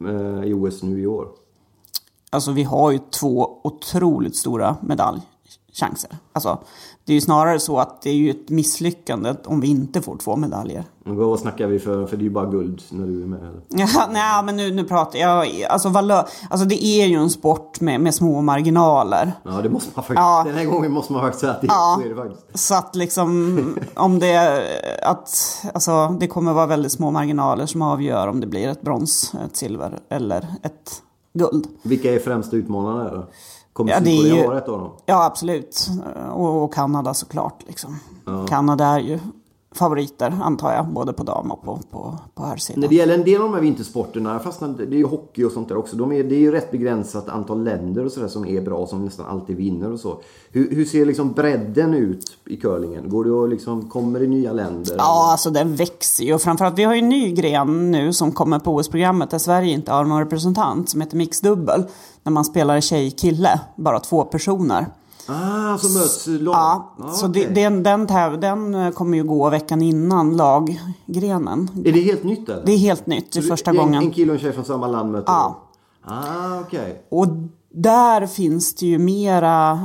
[SPEAKER 3] i O S nu i år?
[SPEAKER 4] Alltså vi har ju två otroligt stora medaljchanser. Alltså det är ju snarare så att det är ju ett misslyckande om vi inte får två medaljer.
[SPEAKER 3] Vad snackar vi för? För det är ju bara guld när du är med. Eller?
[SPEAKER 4] Ja, nej, men nu, nu pratar jag... Alltså, valör, alltså det är ju en sport med, med små marginaler.
[SPEAKER 3] Ja, det måste man faktiskt...
[SPEAKER 4] Ja.
[SPEAKER 3] Den här gången måste man faktiskt säga att det,
[SPEAKER 4] ja.
[SPEAKER 3] så är det faktiskt.
[SPEAKER 4] Så att liksom... om det... Att, alltså, det kommer vara väldigt små marginaler som avgör om det blir ett brons, ett silver eller ett guld.
[SPEAKER 3] Vilka är främsta utmanarna då? Kommer
[SPEAKER 4] ja,
[SPEAKER 3] Sydkorea
[SPEAKER 4] ju,
[SPEAKER 3] vara ett av dem?
[SPEAKER 4] Ja, absolut. Och, och Kanada såklart. Liksom.
[SPEAKER 3] Ja.
[SPEAKER 4] Kanada är ju favoriter, antar jag. Både på dam och på, på, på här sidan.
[SPEAKER 3] När det gäller en del av de här vintersporterna, fast det är ju hockey och sånt där också. De är, det är ju rätt begränsat antal länder och sådär som är bra, som nästan alltid vinner och så. Hur, hur ser liksom bredden ut i curlingen? Går det att liksom, kommer det nya länder?
[SPEAKER 4] Ja,
[SPEAKER 3] eller?
[SPEAKER 4] alltså den växer ju. Och framförallt, vi har ju en ny gren nu som kommer på O S-programmet där Sverige inte har någon representant som heter mixdubbel. När man spelar tjej-kille, bara två personer.
[SPEAKER 3] Ah, så möts lag.
[SPEAKER 4] Ja,
[SPEAKER 3] ah,
[SPEAKER 4] så
[SPEAKER 3] okay.
[SPEAKER 4] det, den, den, täv, den kommer ju gå veckan innan laggrenen.
[SPEAKER 3] Är det helt nytt eller?
[SPEAKER 4] Det är helt nytt, det är första
[SPEAKER 3] en,
[SPEAKER 4] gången.
[SPEAKER 3] En kille och en tjej från samma land möter.
[SPEAKER 4] Ja.
[SPEAKER 3] Ah, okej. Okay.
[SPEAKER 4] Och där finns det ju mera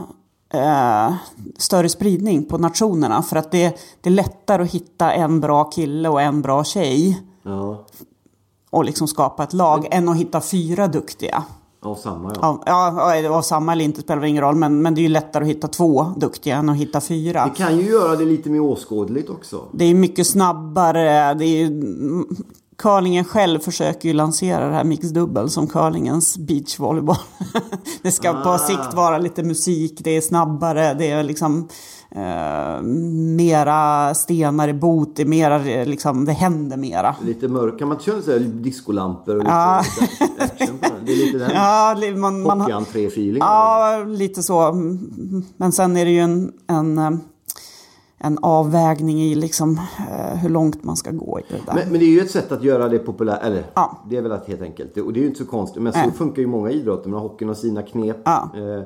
[SPEAKER 4] eh, större spridning på nationerna. För att det, det är lättare att hitta en bra kille och en bra tjej.
[SPEAKER 3] Ja.
[SPEAKER 4] Och liksom skapa ett lag än att hitta fyra duktiga.
[SPEAKER 3] Ja, samma ja.
[SPEAKER 4] Ja, ja, och samma eller inte spelar ingen roll. Men, men det är ju lättare att hitta två duktiga än att hitta fyra.
[SPEAKER 3] Det kan ju göra det lite mer åskådligt också.
[SPEAKER 4] Det är mycket snabbare. Det är ju, curlingen själv försöker ju lansera det här mixdubbel som curlingens beachvolleyboll. Det ska ah. på sikt vara lite musik. Det är snabbare. Det är liksom eh, mera stenar i bot. Det är mera liksom, det händer mera.
[SPEAKER 3] Lite mörk. Kan man köra så här diskolampor och lite,
[SPEAKER 4] ja.
[SPEAKER 3] lite action på det? Det är lite den
[SPEAKER 4] ja, man, man
[SPEAKER 3] hockey-entré-feeling.
[SPEAKER 4] Ja, eller? Lite så. Men sen är det ju en, en, en avvägning i liksom, hur långt man ska gå i det där.
[SPEAKER 3] Men, men det är ju ett sätt att göra det populärt. Eller,
[SPEAKER 4] ja.
[SPEAKER 3] det är väl att helt enkelt. Och det är ju inte så konstigt. Men så
[SPEAKER 4] Nej.
[SPEAKER 3] funkar ju många idrotter. Men hockeyn har sina knep.
[SPEAKER 4] Ja.
[SPEAKER 3] Eh,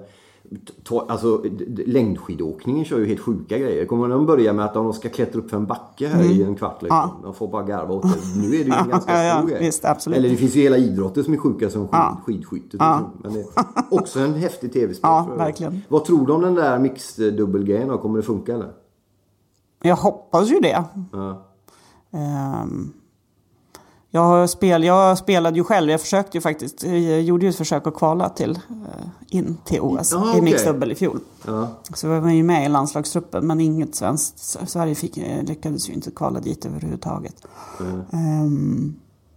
[SPEAKER 3] ta, alltså, längdskidåkningen kör ju helt sjuka grejer. Kommer de börja med att de ska klättra upp för en backe här mm. i en kvart. Liksom. Ja. De får bara garva åt det. Nu är det ju en ganska stor
[SPEAKER 4] ja,
[SPEAKER 3] grej.
[SPEAKER 4] Visst, absolut.
[SPEAKER 3] Eller det finns ju hela idrotter som är sjuka som skid,
[SPEAKER 4] ja.
[SPEAKER 3] skidskytte.
[SPEAKER 4] Ja.
[SPEAKER 3] Men det är också en häftig tv-spel.
[SPEAKER 4] Ja, verkligen.
[SPEAKER 3] Vad tror du om den där mixed-dubbelgrejen då? Kommer det funka eller?
[SPEAKER 4] Jag hoppas ju det.
[SPEAKER 3] Ja.
[SPEAKER 4] Um, jag, spel, jag spelade ju själv. Jag försökte ju faktiskt. Jag gjorde ju ett försök att kvala till uh, in till O S
[SPEAKER 3] Aha,
[SPEAKER 4] i
[SPEAKER 3] okay.
[SPEAKER 4] mixdubbel i fjol.
[SPEAKER 3] Ja.
[SPEAKER 4] Så jag var ju med i landslagstruppen, men inget svenskt. Sverige fick, lyckades ju inte kvala dit överhuvudtaget. Mm. Um,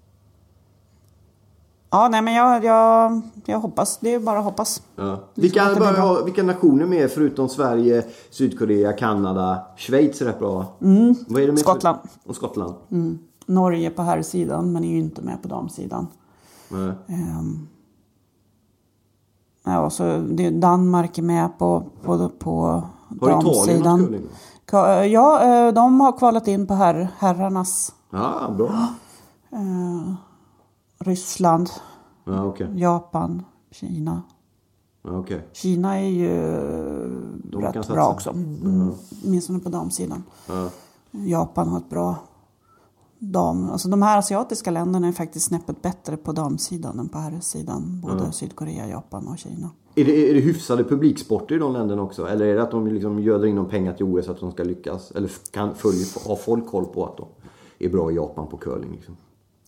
[SPEAKER 4] ja, nej men jag, jag, jag hoppas. Det är bara att hoppas.
[SPEAKER 3] Ja. Vilka, bara, vilka nationer med förutom Sverige, Sydkorea, Kanada, Schweiz är rätt bra?
[SPEAKER 4] Mm.
[SPEAKER 3] Vad är det med
[SPEAKER 4] Skottland.
[SPEAKER 3] Och Skottland.
[SPEAKER 4] Mm. Norge på här sidan, men är ju inte med på damsidan.
[SPEAKER 3] Nej.
[SPEAKER 4] Um, ja, så det, Danmark är med på, på, på damsidan. Ja, de har kvalat in på her, herrarnas.
[SPEAKER 3] Ja, bra.
[SPEAKER 4] Uh, Ryssland,
[SPEAKER 3] ja, okay.
[SPEAKER 4] Japan, Kina.
[SPEAKER 3] Ja, okay.
[SPEAKER 4] Kina är ju
[SPEAKER 3] de
[SPEAKER 4] rätt bra också. Mm, åtminstone på damsidan.
[SPEAKER 3] Ja.
[SPEAKER 4] Japan har ett bra dam. Alltså de här asiatiska länderna är faktiskt snäppet bättre på damsidan än på herrsidan. Både ja. Sydkorea, Japan och Kina.
[SPEAKER 3] Är det, är det hyfsade publiksporter i de länderna också? Eller är det att de liksom göder in de pengar till O S att de ska lyckas? Eller kan följa, ha folk koll på att de är bra i Japan på curling liksom?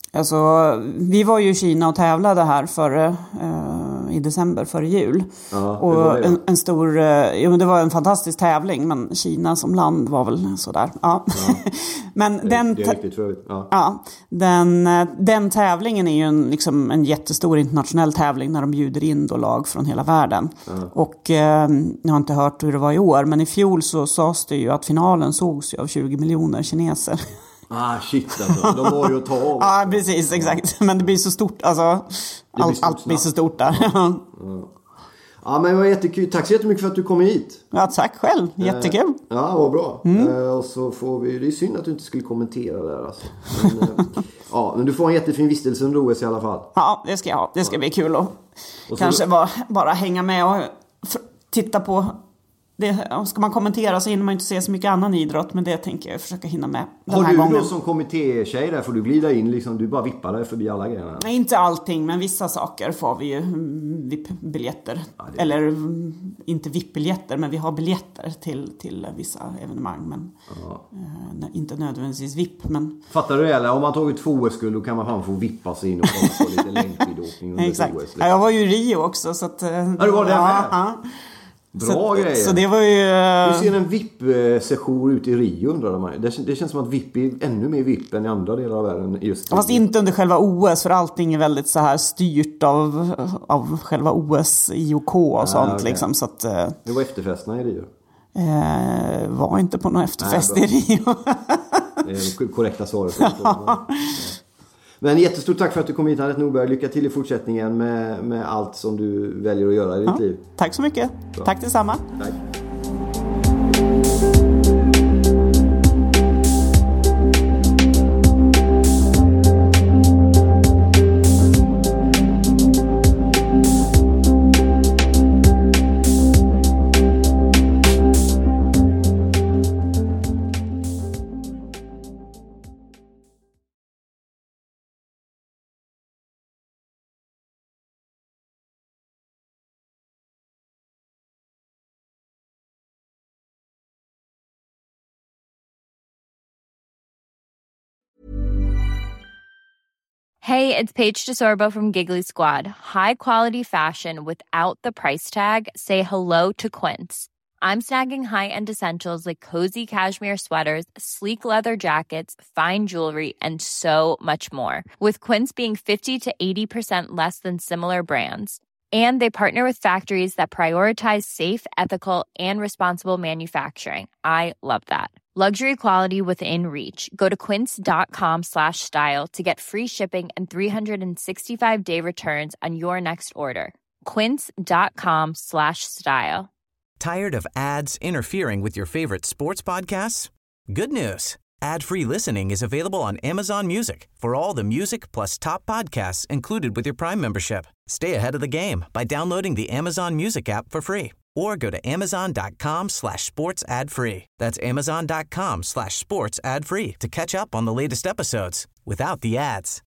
[SPEAKER 4] Alltså, vi var ju i Kina och tävlade här före, eh, i december före jul.
[SPEAKER 3] Ja,
[SPEAKER 4] och en, en stor, eh, jo, men det var en fantastisk tävling, men Kina som land var väl sådär. Ja. Ja. men
[SPEAKER 3] det,
[SPEAKER 4] den,
[SPEAKER 3] det är riktigt förut. Ja.
[SPEAKER 4] Ja, den, den tävlingen är ju en, liksom en jättestor internationell tävling när de bjuder in då lag från hela världen. Ja. Och eh, jag har inte hört hur det var i år, men i fjol så sades det ju att finalen sågs ju av tjugo miljoner kineser.
[SPEAKER 3] Ah shit alltså, de har ju att ta av.
[SPEAKER 4] Ja, precis, exakt. Men det blir så stort, alltså
[SPEAKER 3] blir
[SPEAKER 4] allt,
[SPEAKER 3] stort
[SPEAKER 4] allt blir så stort där.
[SPEAKER 3] Ja. Ja, men det var jättekul. Tack så jättemycket för att du kom hit.
[SPEAKER 4] Ja, tack själv. Jättekul.
[SPEAKER 3] Eh, ja, vad bra.
[SPEAKER 4] Mm.
[SPEAKER 3] Eh, och så får vi, det är synd att du inte skulle kommentera där alltså. Men, eh, ja, men du får en jättefin vistelse under O S i alla fall.
[SPEAKER 4] Ja, det ska jag ha. Det ska bli kul att
[SPEAKER 3] och
[SPEAKER 4] kanske
[SPEAKER 3] så...
[SPEAKER 4] bara, bara hänga med och f- titta på. Det, ska man kommentera så hinner man inte se så mycket annan idrott, men det tänker jag försöka hinna med den
[SPEAKER 3] har
[SPEAKER 4] här
[SPEAKER 3] du
[SPEAKER 4] gången.
[SPEAKER 3] då som kommittétjej där får du glida in liksom, du bara vippar dig förbi alla grejerna?
[SPEAKER 4] Nej, inte allting, men vissa saker får vi ju V I P-biljetter. Ja, det... Eller inte V I P-biljetter, men vi har biljetter till, till vissa evenemang. Men ja. eh, inte nödvändigtvis V I P. Men...
[SPEAKER 3] Fattar du det? Eller om man tagit två O S-guld då kan man fan få vippa sig in och få lite längdskidåkning under
[SPEAKER 4] Exakt.
[SPEAKER 3] O S. Liksom.
[SPEAKER 4] Ja, jag var ju i Rio också. Så att,
[SPEAKER 3] ja, du var där
[SPEAKER 4] ja,
[SPEAKER 3] med?
[SPEAKER 4] Ja.
[SPEAKER 3] Bra
[SPEAKER 4] så,
[SPEAKER 3] grejer.
[SPEAKER 4] Så det var ju...
[SPEAKER 3] Hur ser en V I P-session ut i Rio undrar man. Det, det känns som att V I P är ännu mer V I P än i andra delar av världen. Just
[SPEAKER 4] fast inte under själva O S, för allting är väldigt så här styrt av, av själva O S, I O K och ah, sånt. Okay. Liksom, så att,
[SPEAKER 3] det var efterfesterna i Rio?
[SPEAKER 4] Eh, var inte på någon efterfest Nej, i Rio.
[SPEAKER 3] Det är det korrekta svaret. Ja. Men jättestort tack för att du kom hit, Anette Norberg. Lycka till i fortsättningen med, med allt som du väljer att göra i ditt ja, liv.
[SPEAKER 4] Tack så mycket. Så. Tack detsamma.
[SPEAKER 3] Tack.
[SPEAKER 9] Hey, it's Paige DeSorbo from Giggly Squad. High quality fashion without the price tag. Say hello to Quince. I'm snagging high-end essentials like cozy cashmere sweaters, sleek leather jackets, fine jewelry, and so much more. With Quince being fifty to eighty percent less than similar brands. And they partner with factories that prioritize safe, ethical, and responsible manufacturing. I love that. Luxury quality within reach. Go to quince.com slash style to get free shipping and three sixty-five day returns on your next order. Quince.com slash style.
[SPEAKER 8] Tired of ads interfering with your favorite sports podcasts? Good news. Ad-free listening is available on Amazon Music for all the music plus top podcasts included with your Prime membership. Stay ahead of the game by downloading the Amazon Music app for free or go to amazon.com slash sports ad free. That's amazon.com slash sports ad free to catch up on the latest episodes without the ads.